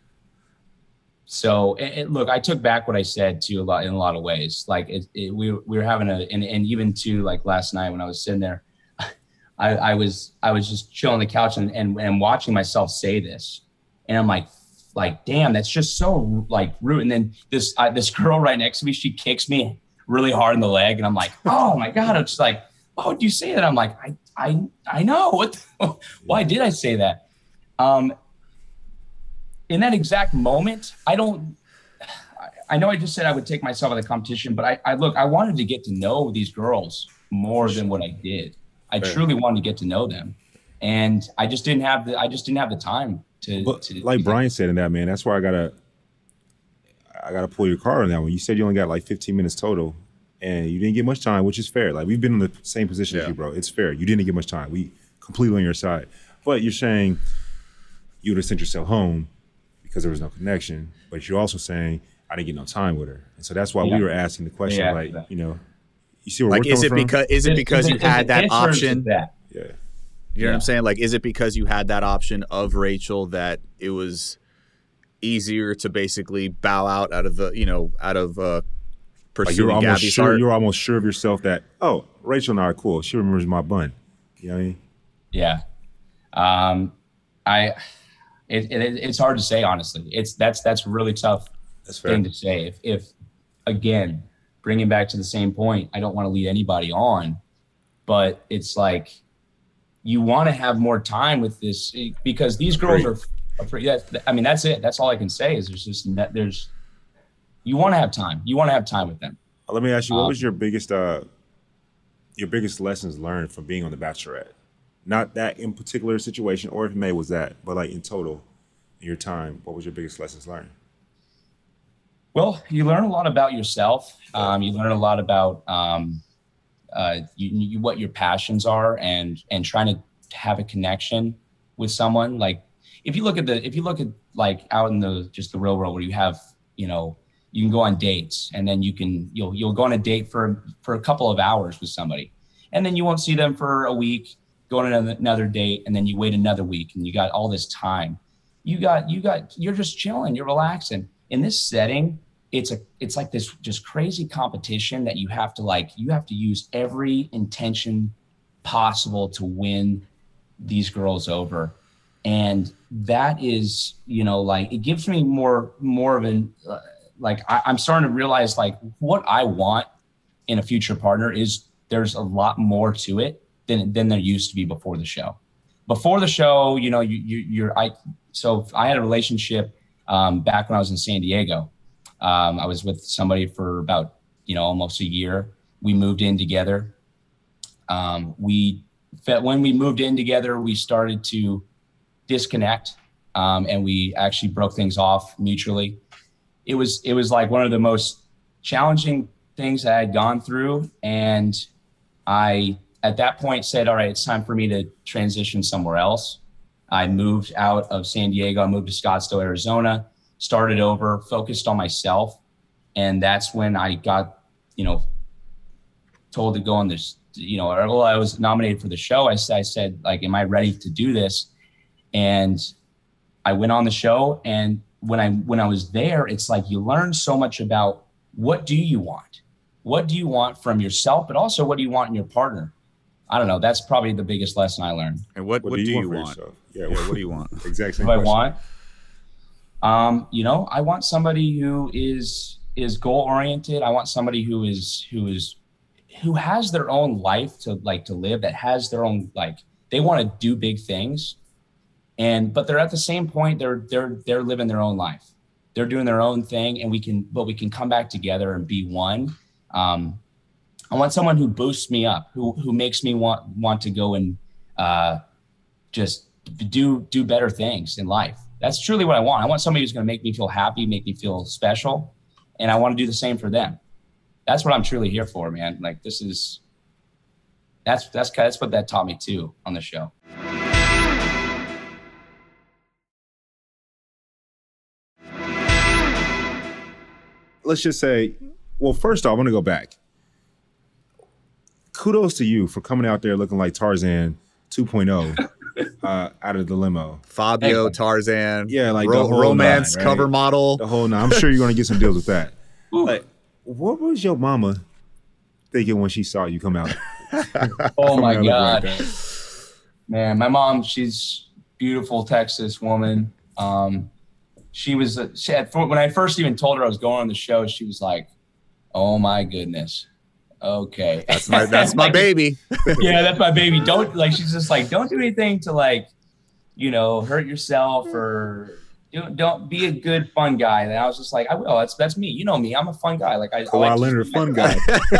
so, and, and look, I took back what I said to a lot in a lot of ways. Like it, it, we we were having a, and, and even to like last night when I was sitting there, I, I was I was just chilling on the couch and, and and watching myself say this, and I'm like, like, damn, that's just so like rude. And then this uh, this girl right next to me, she kicks me really hard in the leg, and I'm like, oh my god! I'm just like, why would you say that? I'm like, I I I know what. The, why did I say that? Um, in that exact moment, I don't. I know I just said I would take myself out of the competition, but I, I look, I wanted to get to know these girls more than what I did. I Fair. truly wanted to get to know them, and I just didn't have the. I just didn't have the time to. But to like to- Brian said in that, man, that's why I gotta I gotta pull your card on that one. You said you only got like fifteen minutes total, and you didn't get much time, which is fair. Like we've been in the same position as Yeah. you, bro. It's fair. You didn't get much time. We completely on your side. But you're saying you would have sent yourself home because there was no connection. But you're also saying I didn't get no time with her, and so that's why Yeah. we were asking the question, Yeah. like you know, you see where Like, we're is coming it from? because is it It's- because you it's- had it's that in terms of option? that. Yeah. You know Yeah. what I'm saying? Like, is it because you had that option of Rachel that it was easier to basically bow out out of the, you know, out of uh, Like pursuing you're almost Gabby's sure. heart? You're almost sure of yourself that oh, Rachel and I are cool. She remembers my bun. You know what I mean? Yeah. Um, I, it, it, it's hard to say, honestly. It's that's, that's a really tough That's fair. thing to say. If, if again, bringing back to the same point, I don't want to lead anybody on, but it's like, you want to have more time with this because these girls are, are pretty, that, I mean, that's it. That's all I can say is there's just, that there's, you want to have time. You want to have time with them. Uh, Let me ask you, what Um, was your biggest uh your biggest lessons learned from being on The Bachelorette? Not that in particular situation, or if May was that, but like in total, in your time, what was your biggest lessons learned? Well, you learn a lot about yourself. Um, you learn a lot about um, uh, you, you, what your passions are, and and trying to have a connection with someone. Like if you look at the if you look at like out in the just the real world where you have you know you can go on dates, and then you can you'll you'll go on a date for for a couple of hours with somebody, and then you won't see them for a week, go on another, another date, and then you wait another week and you got all this time. You got, you got, you're just chilling, you're relaxing. In this setting, it's a, it's like this just crazy competition that you have to like, you have to use every intention possible to win these girls over. And that is, you know, like, it gives me more, more of an, uh, like, I, I'm starting to realize like what I want in a future partner is there's a lot more to it than, than there used to be before the show. Before the show, you know, you, you, you're, I, so I had a relationship um, back when I was in San Diego. Um, I was with somebody for about, you know, almost a year. We moved in together. Um, we, when we moved in together, we started to disconnect um, and we actually broke things off mutually. It was, it was like one of the most challenging things I had gone through. And I, at that point said, all right, it's time for me to transition somewhere else. I moved out of San Diego. I moved to Scottsdale, Arizona, started over, focused on myself. And that's when I got, you know, told to go on this, you know, or, well, I was nominated for the show. I, I said, like, am I ready to do this? And I went on the show. And when I, when I was there, it's like, you learn so much about what do you want? What do you want from yourself, but also what do you want in your partner? I don't know. That's probably the biggest lesson I learned. And what, what, what do you, you want? want? Yeah, yeah, what do you want? Exactly. What I want? Um, you know, I want somebody who is is goal oriented. I want somebody who is who is who has their own life to like to live, that has their own, like, they want to do big things. And but they're at the same point, they're they're they're living their own life. They're doing their own thing, and we can but we can come back together and be one. Um, I want someone who boosts me up, who who makes me want want to go and uh, just do do better things in life. That's truly what I want. I want somebody who's going to make me feel happy, make me feel special, and I want to do the same for them. That's what I'm truly here for, man. Like, this is that's that's that's what that taught me too on the show. Let's just say, well, first off, I want to go back. Kudos to you for coming out there looking like Tarzan two point oh uh, out of the limo. Fabio, Tarzan, yeah, like ro- the whole romance nine, right? cover model. The whole nine. I'm sure you're going to get some deals with that. Like, what was your mama thinking when she saw you come out? Oh my God, like man, my mom, she's a beautiful Texas woman. Um, she was, she had, when I first even told her I was going on the show, she was like, oh my goodness. Okay. That's my, that's my like, baby. Yeah, that's my baby. Don't, like, she's just like, don't do anything to, like, you know, hurt yourself, or don't, don't be a good fun guy. And I was just like, I will. That's, that's me. You know me. I'm a fun guy. Like, I, Kawhi I like Leonard, fun guy.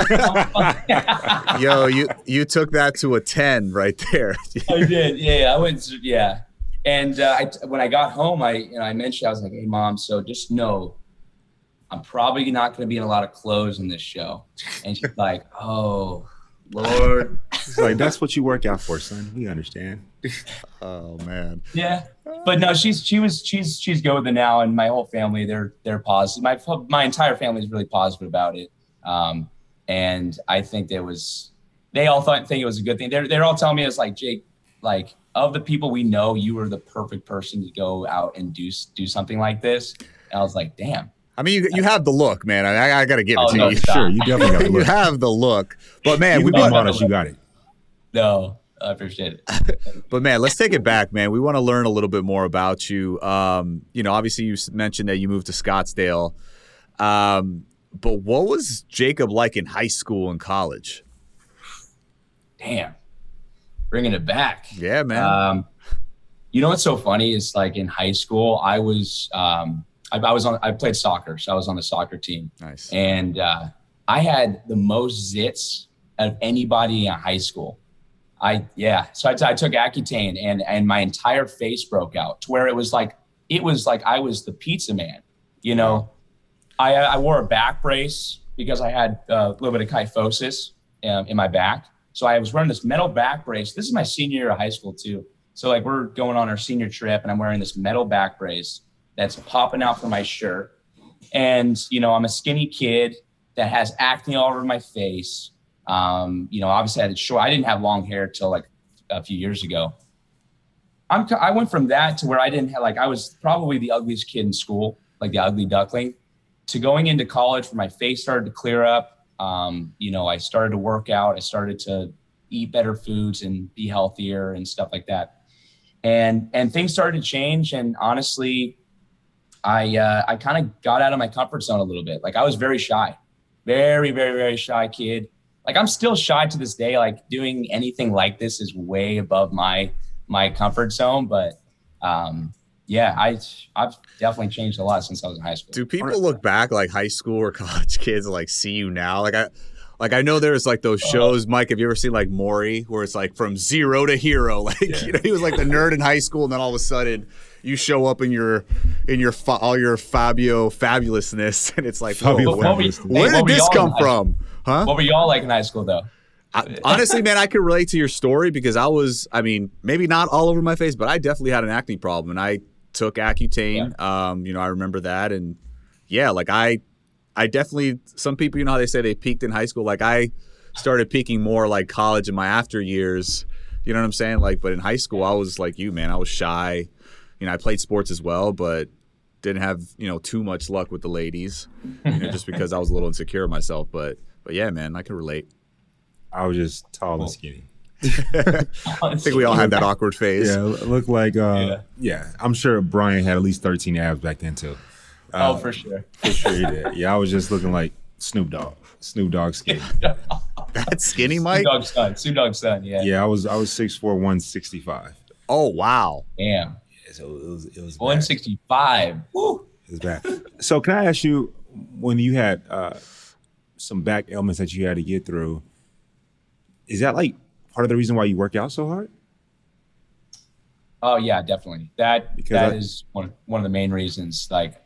Yo, you, you took that to a ten right there. I did. Yeah. I went, yeah. And uh, I, when I got home, I, you know, I mentioned, I was like, hey mom, so just know I'm probably not going to be in a lot of clothes in this show. And she's like, oh, Lord. It's like, that's what you work out for, son. We understand. Oh man. Yeah. But no, she's, she was, she's, she's good with it now. And my whole family, they're, they're positive. My, my entire family is really positive about it. Um, and I think there was, they all thought, think it was a good thing. They're, they're all telling me, it's like, Jake, like, of the people we know, you were the perfect person to go out and do, do something like this. And I was like, damn. I mean, you you have the look, man. I, I got to give it Oh, to no, you. stop. Sure, you definitely got the You look. have the look. But man, You we be want, honest, you got it. No, I appreciate it. but man, let's take it back, man. We want to learn a little bit more about you. Um, you know, obviously you s- mentioned that you moved to Scottsdale. Um, but what was Jacob like in high school and college? Damn. Bringing it back. Yeah, man. Um, you know what's so funny is, like, in high school, I was um, I, I was on I played soccer, so I was on the soccer team. Nice. And uh, I had the most zits of anybody in high school. I yeah, so I, t- I took Accutane, and and my entire face broke out to where it was like it was like I was the pizza man. You know, I I wore a back brace because I had uh, a little bit of kyphosis um, in my back. So I was wearing this metal back brace. This is my senior year of high school too. So, like, we're going on our senior trip, and I'm wearing this metal back brace that's popping out from my shirt. And, you know, I'm a skinny kid that has acne all over my face. Um, you know, obviously I had short, I didn't have long hair till like a few years ago. I'm, I went from that to where I didn't have, like, I was probably the ugliest kid in school, like the ugly duckling, to going into college where my face started to clear up. Um, you know, I started to work out. I started to eat better foods and be healthier and stuff like that. And, and things started to change. And honestly, I, uh, I kind of got out of my comfort zone a little bit. Like I was very shy, very, very, very shy kid. Like I'm still shy to this day. Like doing anything like this is way above my, my comfort zone. But, um, yeah, I, I've definitely changed a lot since I was in high school. Do people look back like high school or college kids like see you now? Like I, Like I know there's like those shows, Mike. Have you ever seen like Maury, where it's like from zero to hero? Like yeah. you know, he was like the nerd in high school, and then all of a sudden you show up in your in your fa- all your Fabio fabulousness, and it's like, whoa, what, where, what we, where hey, did this come from? Huh? What were y'all like in high school, though? I, honestly, man, I could relate to your story because I was, I mean, maybe not all over my face, but I definitely had an acne problem, and I took Accutane. Yeah. Um, you know, I remember that, and yeah, like I. I definitely, some people, you know how they say they peaked in high school. Like I started peaking more like college in my after years. You know what I'm saying? Like, but in high school, I was like you, man. I was shy. You know, I played sports as well, but didn't have, you know, too much luck with the ladies, you know, just because I was a little insecure of myself. But, but yeah, man, I can relate. I was just tall and skinny. I think we all had that awkward phase. Yeah, looked like, uh, yeah. yeah, I'm sure Brian had at least thirteen abs back then too. Oh, Uh, for sure. For sure he did. Yeah, I was just looking like Snoop Dogg. Snoop Dogg skinny. That's skinny, Mike? Snoop Dogg's son. Snoop Dogg's son, yeah. Yeah, I was I was six four, one sixty-five. Oh, wow. Damn. Yeah, so it was it was bad. one sixty-five. Woo. It was bad. So can I ask you, when you had uh, some back ailments that you had to get through, is that like part of the reason why you work out so hard? Oh yeah, definitely. That Because that I- is one one of the main reasons. Like,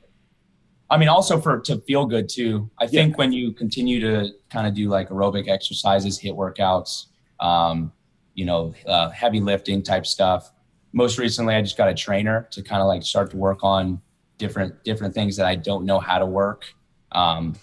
I mean, also for to feel good too. I think Yeah. when you continue to kind of do like aerobic exercises, hit workouts, um, you know, uh, heavy lifting type stuff. Most recently, I just got a trainer to kind of like start to work on different different things that I don't know how to work, um,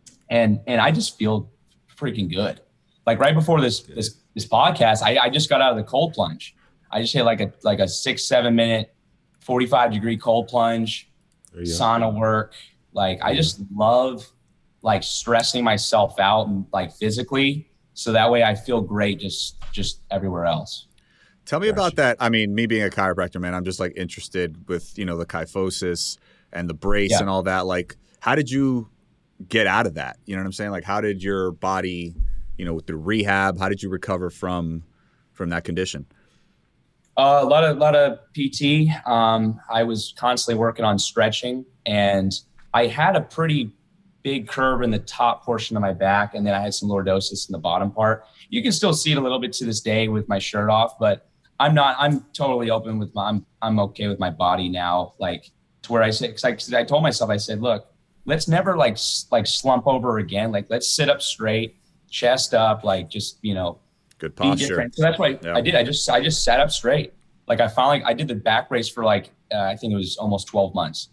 and and I just feel freaking good. Like right before this this this podcast, I, I just got out of the cold plunge. I just hit like a like a six seven minute, forty-five degree cold plunge, There you go. sauna work. Like I just love like stressing myself out and like physically, so that way I feel great just just everywhere else. Tell me Gotcha. about that. I mean, me being a chiropractor, man, I'm just like interested with, you know, the kyphosis and the brace Yeah. and all that. Like, how did you get out of that? You know what I'm saying? Like, how did your body, you know, through rehab, how did you recover from from that condition? Uh, a lot of lot of P T. Um, I was constantly working on stretching, and I had a pretty big curve in the top portion of my back, and then I had some lordosis in the bottom part. You can still see it a little bit to this day with my shirt off, but I'm not. I'm totally open with my. I'm I'm okay with my body now. Like to where I said, because I, I told myself, I said, look, let's never like s- like slump over again. Like let's sit up straight, chest up, like just you know. Good Be posture. different. So that's what Yeah. I did. I just I just sat up straight. Like I finally I did the back brace for like uh, I think it was almost twelve months,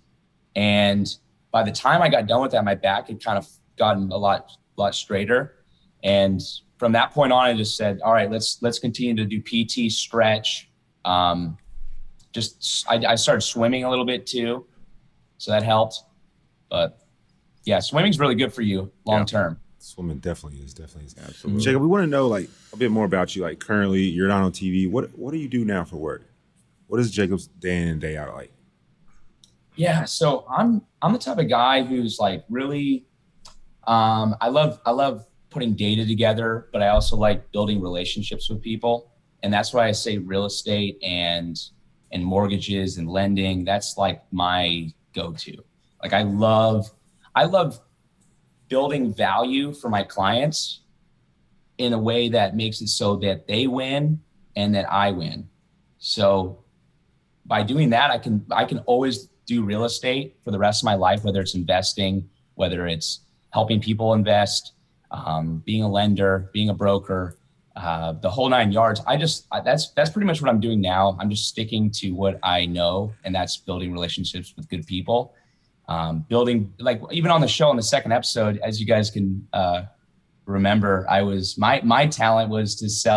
and by the time I got done with that, my back had kind of gotten a lot lot straighter. And from that point on, I just said, all right, let's let's continue to do P T, stretch. Um, just I, I started swimming a little bit too, so that helped. But yeah, swimming's really good for you long Yeah. term. Swimming definitely is, definitely is. Absolutely. Jacob, we want to know like a bit more about you. Like currently, you're not on T V. What What do you do now for work? What is Jacob's day in and day out like? Yeah, so I'm I'm the type of guy who's like really um I love I love putting data together, but I also like building relationships with people. And that's why I say real estate and and mortgages and lending, that's like my go-to. Like I love I love building value for my clients in a way that makes it so that they win and that I win. So by doing that, I can I can always do real estate for the rest of my life, whether it's investing, whether it's helping people invest, um, being a lender, being a broker, uh, the whole nine yards. I just I, that's that's pretty much what I'm doing now. I'm just sticking to what I know, and that's building relationships with good people. Um, building like even on the show in the second episode, as you guys can uh, remember, I was my my talent was to sell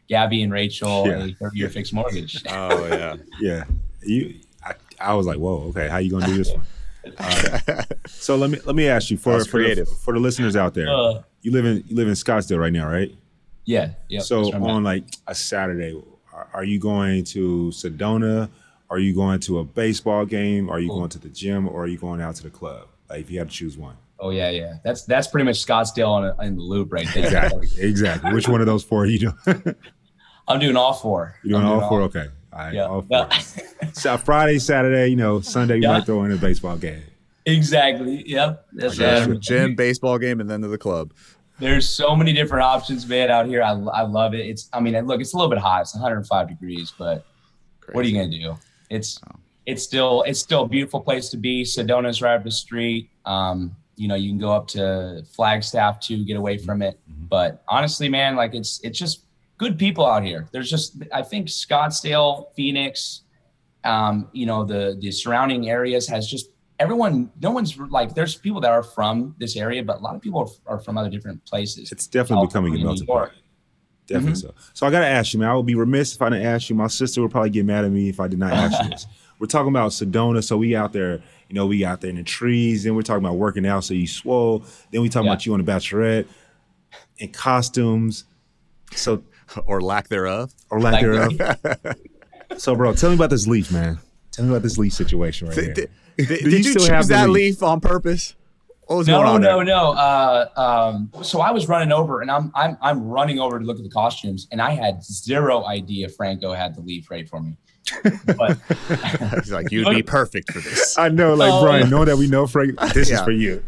Gabby and Rachel Yeah. a thirty-year fixed mortgage. Oh yeah. Yeah. You. I, I was like, whoa. Okay, how you gonna do this one? Uh, so let me let me ask you for That's for the, creative. for the listeners out there. Uh, you live in you live in Scottsdale right now, right? Yeah. Yeah. So on like a Saturday, are, are you going to Sedona? Are you going to a baseball game? Are you Ooh. going to the gym? Or are you going out to the club? Like if you had to choose one. Oh yeah, yeah. That's that's pretty much Scottsdale on a, in the loop right there. Exactly. Exactly. Which one of those four are you doing? I'm doing all four. You doing I'm all four? Okay. All right. Yeah. All four. Yeah. So Friday, Saturday, you know, Sunday, you Yeah. might throw in a baseball game. Exactly. Yep. That's Yeah, right. gym, baseball game, and then to the club. There's so many different options, man, out here. I, I love it. It's, I mean, look, it's a little bit hot. It's one hundred five degrees, but what are you going to do? It's, it's still, it's still a beautiful place to be. Sedona's right up the street. Um, you know, you can go up to Flagstaff to get away from it. But honestly, man, like it's, it's just good people out here. There's just, I think Scottsdale, Phoenix, um, you know, the, the surrounding areas has just, everyone, no one's like, there's people that are from this area, but a lot of people are, are from other different places. It's definitely becoming a California, melting New York. pot. Definitely Mm-hmm. so. So I got to ask you, man, I would be remiss if I didn't ask you. My sister would probably get mad at me if I did not ask you this. We're talking about Sedona. So we out there, you know, we out there in the trees. Then we're talking about working out so you swole. Then we talking Yeah. about you on the Bachelorette in costumes. So, Or lack thereof. or lack Like- thereof. So, bro, tell me about this leaf, man. Tell me about this leaf situation right here. Did, did, Do did you you still choose have the that leaf? leaf on purpose? What was going No, on no, there? no. Uh, um, so I was running over, and I'm I'm I'm running over to look at the costumes, and I had zero idea Franco had the leaf ready for me. But He's like, you'd be perfect for this. I know, like, Oh. Brian, knowing that we know Frank, this is Yeah. for you.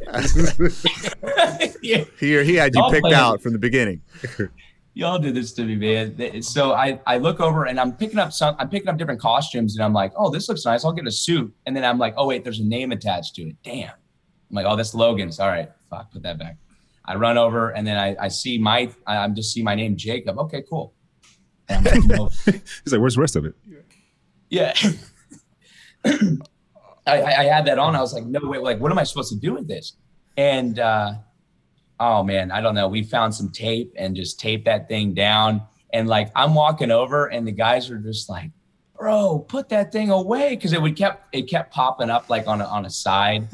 yeah, He, he had you I'll picked play it. out from the beginning. y'all do this to me, man. So I I look over, and I'm picking up some. I'm picking up different costumes, and I'm like, oh, this looks nice. I'll get a suit. And then I'm like, oh wait, there's a name attached to it. Damn. I'm like, oh, that's Logan's. All right, fuck, put that back. I run over, and then I, I see my, I I'm just see my name, Jacob. Okay, cool. And I'm like, no. He's like, where's the rest of it? Yeah. I, I I had that on. I was like, no, wait, like, what am I supposed to do with this? And, uh, oh man, I don't know. We found some tape and just taped that thing down. And like, I'm walking over, and the guys are just like, bro, put that thing away. Cause it would kept, it kept popping up like on a, on a side.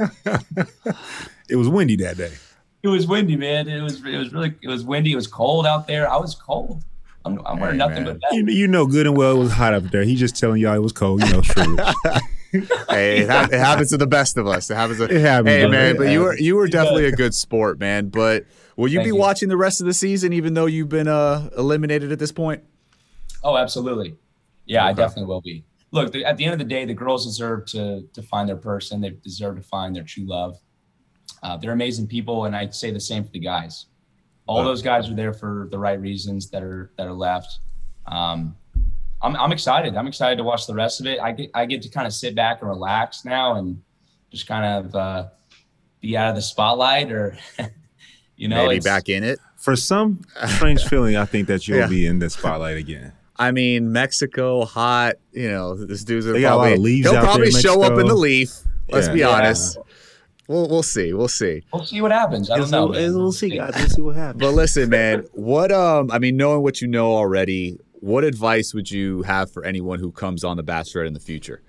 It was windy that day. It was windy, man. It was, it was really, it was windy. It was cold out there. I was cold. I'm, I'm wearing Hey, nothing man. but that. You, you know good and well it was hot up there. He's just telling y'all it was cold. You know, true. Hey, it, hap- it happens to the best of us. It happens. To- It happens, hey, brother. man, It but you were happens. you were definitely a good sport, man. But will you Thank be you. watching the rest of the season, even though you've been uh, eliminated at this point? Oh, absolutely. Yeah, I Okay. definitely will be. Look, the, at the end of the day, the girls deserve to to find their person. They deserve to find their true love. Uh, they're amazing people, and I'd say the same for the guys. All Wow. those guys are there for the right reasons that are that are left. Um, I'm I'm excited. I'm excited to watch the rest of it. I get I get to kind of sit back and relax now, and just kind of uh, be out of the spotlight, or you know, Maybe it's- back in it. For some strange feeling, I think that you'll Yeah. be in the spotlight again. I mean, Mexico, hot. You know, this dude's They got a lot probably of leaves he'll out there probably in show up in Mexico. the leaf. Let's Yeah. be Yeah. honest. We'll we'll see. We'll see. We'll see what happens. I don't know. man. We'll see, guys. We'll see what happens. But listen, man, what um I mean, knowing what you know already, what advice would you have for anyone who comes on The Bachelorette in the future?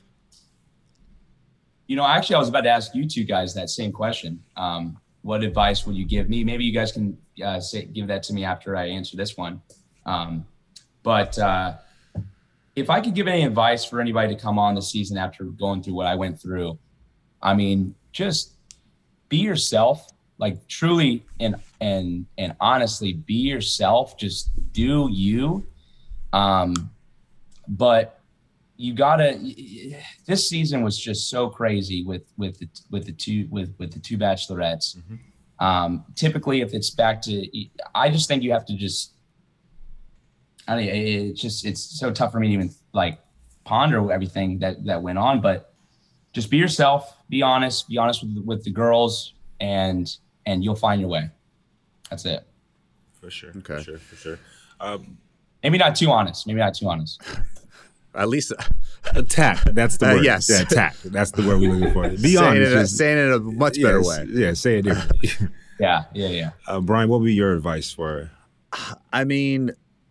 You know, actually, I was about to ask you two guys that same question. Um, what advice would you give me? Maybe you guys can uh, say, give that to me after I answer this one. Um, but uh, if I could give any advice for anybody to come on the season after going through what I went through, I mean, just be yourself, like truly and and and honestly, be yourself. Just do you. Um, but you gotta. This season was just so crazy with with the with the two with with the two bachelorettes. Mm-hmm. Um, typically, if it's back to, I just think you have to just. I mean, it's just it's so tough for me to even like ponder everything that that went on, but just be yourself, be honest, be honest with with the girls, and and you'll find your way. That's it. For sure. Okay. For sure. For sure. Um, Maybe not too honest. Maybe not too honest. At least attack. That's the Uh, word. yes. Yeah, attack. That's the word we're looking for. Be saying honest. it, just- saying it in a much better yes, way. Yeah, say it differently. Yeah, yeah, yeah. uh, Brian, what would be your advice for I mean,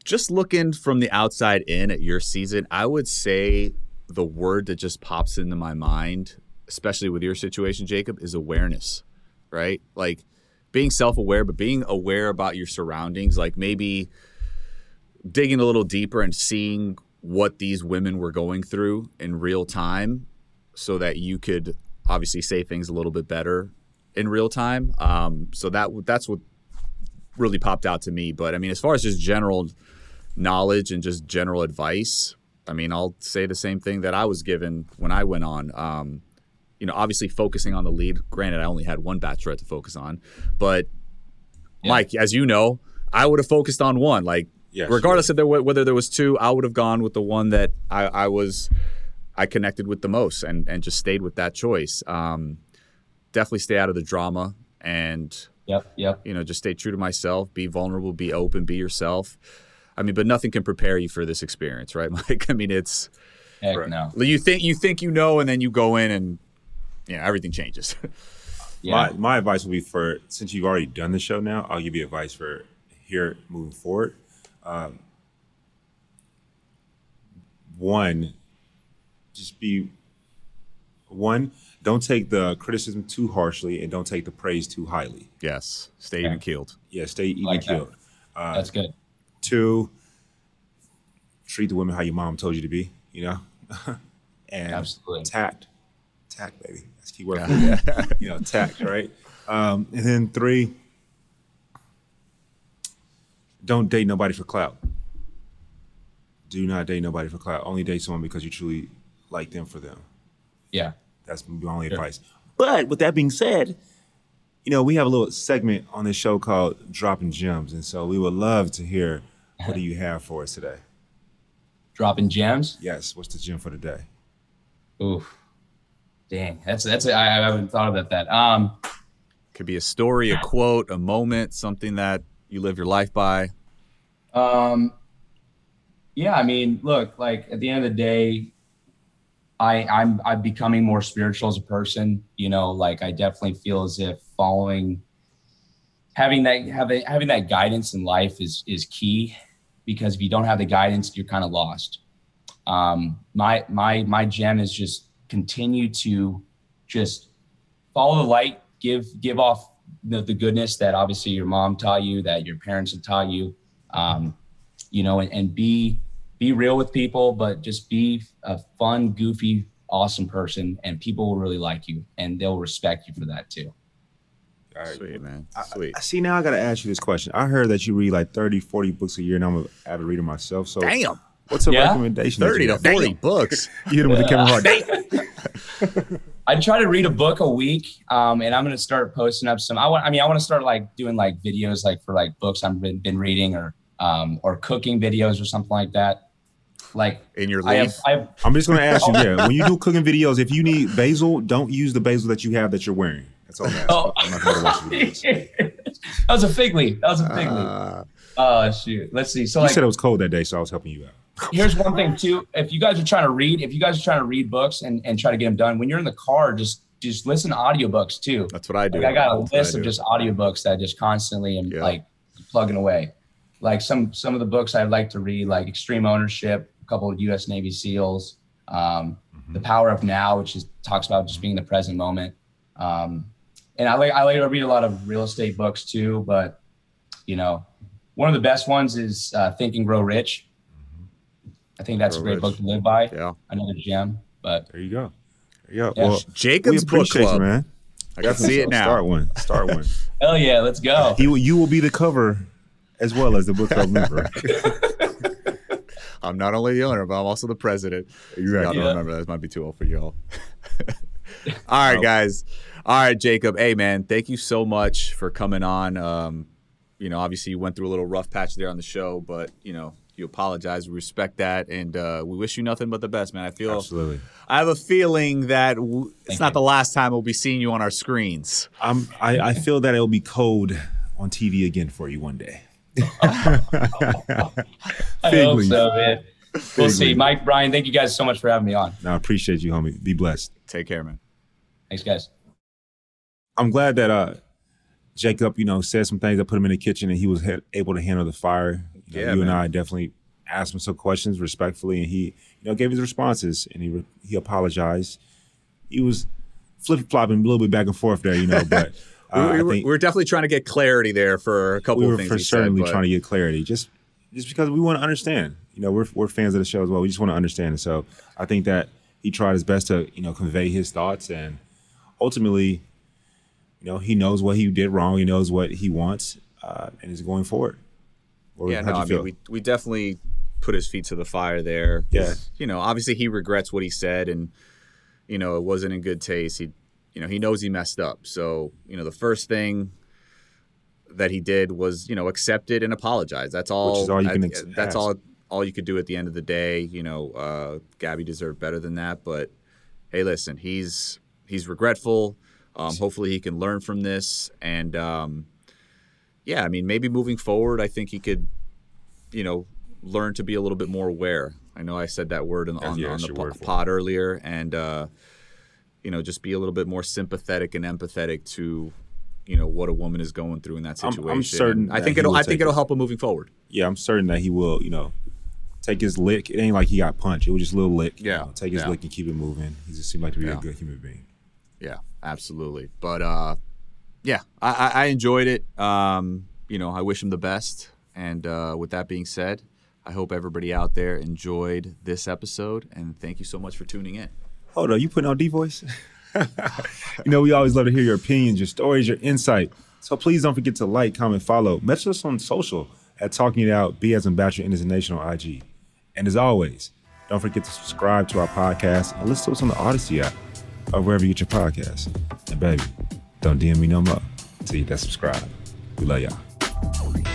just looking from the outside in at your season, I would say the word that just pops into my mind, especially with your situation, Jacob, is awareness, right? Like being self-aware, but being aware about your surroundings, like maybe digging a little deeper and seeing what these women were going through in real time so that you could obviously say things a little bit better in real time. Um, so that that's what really popped out to me. But I mean, as far as just general knowledge and just general advice, I mean, I'll say the same thing that I was given when I went on. Um, you know, obviously focusing on the lead. Granted, I only had one bachelorette to focus on, but yeah. Mike, as you know, I would have focused on one. Like, yes, regardless of there, whether there was two, I would have gone with the one that I, I was, I connected with the most, and and just stayed with that choice. Um, definitely stay out of the drama, and yep, yep. you know, just stay true to myself. Be vulnerable. Be open. Be yourself. I mean, but nothing can prepare you for this experience, right, Mike? I mean, it's Heck right. no. You think you think you know, and then you go in, and you know, everything changes. yeah. My my advice would be for, since you've already done the show now, I'll give you advice for here moving forward. Um, one, just be one. Don't take the criticism too harshly, and don't take the praise too highly. Yes, stay yeah. even keeled. Yeah, stay even like keeled. Uh, That's good. Two, treat the women how your mom told you to be, you know? And absolutely. tact. Tact, baby. That's key word. Yeah. You know, tact, right? Um, and then three, don't date nobody for clout. Do not date nobody for clout. Only date someone because you truly like them for them. Yeah. That's my only sure. advice. But with that being said, you know, we have a little segment on this show called Dropping Gems. And so we would love to hear, what do you have for us today? Dropping gems? Yes. What's the gem for today? Oof. Dang. That's, that's, I, I haven't thought about that. Um, Could be a story, a quote, a moment, something that you live your life by. Um, yeah, I mean, look, like at the end of the day, I, I'm I'm becoming more spiritual as a person. You know, like I definitely feel as if following, having that having having that guidance in life is is key, because if you don't have the guidance, you're kind of lost. Um, my my my gem is just continue to just follow the light, give give off the, the goodness that obviously your mom taught you, that your parents have taught you, um, you know, and, and be. Be real with people, but just be a fun, goofy, awesome person, and people will really like you, and they'll respect you for that too. All right. Sweet, man. Sweet. I, I see, now I got to ask you this question. I heard that you read like thirty, forty books a year, and I'm an avid reader myself. So damn. What's a yeah? recommendation? thirty to forty damn. Books. You hit him with the Kevin Hart. I try to read a book a week, um, and I'm going to start posting up some. I want. I mean, I want to start like doing like videos, like for like books I've been, been reading, or um, or cooking videos or something like that. Like in your I life, have, I have, I'm just going to ask you, yeah, when you do cooking videos, if you need basil, don't use the basil that you have that you're wearing. That's all I'm asking. Oh. I'm not going to watch the videos. That was a fig leaf. That was a fig leaf. Uh, Oh shoot. Let's see. So you like, said it was cold that day, so I was helping you out. Here's one thing too. If you guys are trying to read, if you guys are trying to read books and, and try to get them done, when you're in the car, just just listen to audiobooks too. That's what I do. Like I got a That's list of just audiobooks that I just constantly am yeah. like plugging away. Like some some of the books I'd like to read, like Extreme Ownership, a couple of U S Navy SEALs, um, mm-hmm. The Power of Now, which is talks about just being in the present moment. Um, and I like I like to read a lot of real estate books too, but you know, one of the best ones is uh, Think and Grow Rich. Mm-hmm. I think that's grow a great rich. book to live by. Yeah, another gem. But there you go. There you go. Yeah. Well, Jacob's Book Club, you, man. I got to see it now. Start one. Start one. Hell yeah, let's go. You you will be the cover as well as the book club member. I'm not only the owner, but I'm also the president. You're right. Y'all yeah. don't remember that. This might be too old for y'all. All right, guys. All right, Jacob. Hey, man, thank you so much for coming on. Um, you know, obviously you went through a little rough patch there on the show, but, you know, you apologize. We respect that. And uh, we wish you nothing but the best, man. I feel Absolutely. I have a feeling that w- it's Thank not you. the last time we'll be seeing you on our screens. I'm, I, I feel that it'll be cold on T V again for you one day. I hope leaf. so, man. We'll Fig see. leaf. Mike, Brian, thank you guys so much for having me on. No, I appreciate you, homie. Be blessed. Take care, man. Thanks, guys. I'm glad that uh, Jacob, you know, said some things that put him in the kitchen, and he was he- able to handle the fire. You, know, Yeah, you and man. I definitely asked him some questions respectfully, and he, you know, gave his responses, and he re- he apologized. He was flip flopping a little bit back and forth there, you know, but uh, we, we, I were, think we were definitely trying to get clarity there for a couple we were of things for he certainly said, but- trying to get clarity, just just because we want to understand. You know, we're we're fans of the show as well. We just want to understand it. So I think that he tried his best to, you know, convey his thoughts, and ultimately, you know, he knows what he did wrong. He knows what he wants, uh, and is going forward. Or Yeah, how'd no, you I feel? mean, we we definitely put his feet to the fire there. Yeah. You know, obviously he regrets what he said, and, you know, it wasn't in good taste. He, you know, he knows he messed up. So, you know, the first thing that he did was, you know, accept it and apologize. That's all. Which is all you can that- ex- That's ask. all all you could do at the end of the day. You know, uh, Gabby deserved better than that. But, hey, listen, he's he's regretful. Um, hopefully he can learn from this. And, um, yeah, I mean, maybe moving forward, I think he could, you know, learn to be a little bit more aware. I know I said that word on, on, Yeah, on that's the your po- word for it. pod earlier, and uh, you know, just be a little bit more sympathetic and empathetic to, you know, what a woman is going through in that I'm- situation. I'm certain And I that think he it'll will I think take it'll it. help him moving forward. Yeah, I'm certain that he will, you know, take his lick. It ain't like he got punched. It was just a little lick. you Yeah, know, take his yeah. lick and keep it moving. He just seemed like to be Yeah. a good human being. Yeah, absolutely. But uh, yeah, I, I, I enjoyed it. Um, you know, I wish him the best. And uh, with that being said, I hope everybody out there enjoyed this episode, and thank you so much for tuning in. Hold on, you putting on D-Voice? You know, we always love to hear your opinions, your stories, your insight. So please don't forget to like, comment, follow. Message us on social at Talking It Out, B as in Bachelor, N as in Nation on I G. And as always, don't forget to subscribe to our podcast and listen to us on the Odyssey app or wherever you get your podcasts. And baby, don't D M me no more until you that subscribe. We love y'all.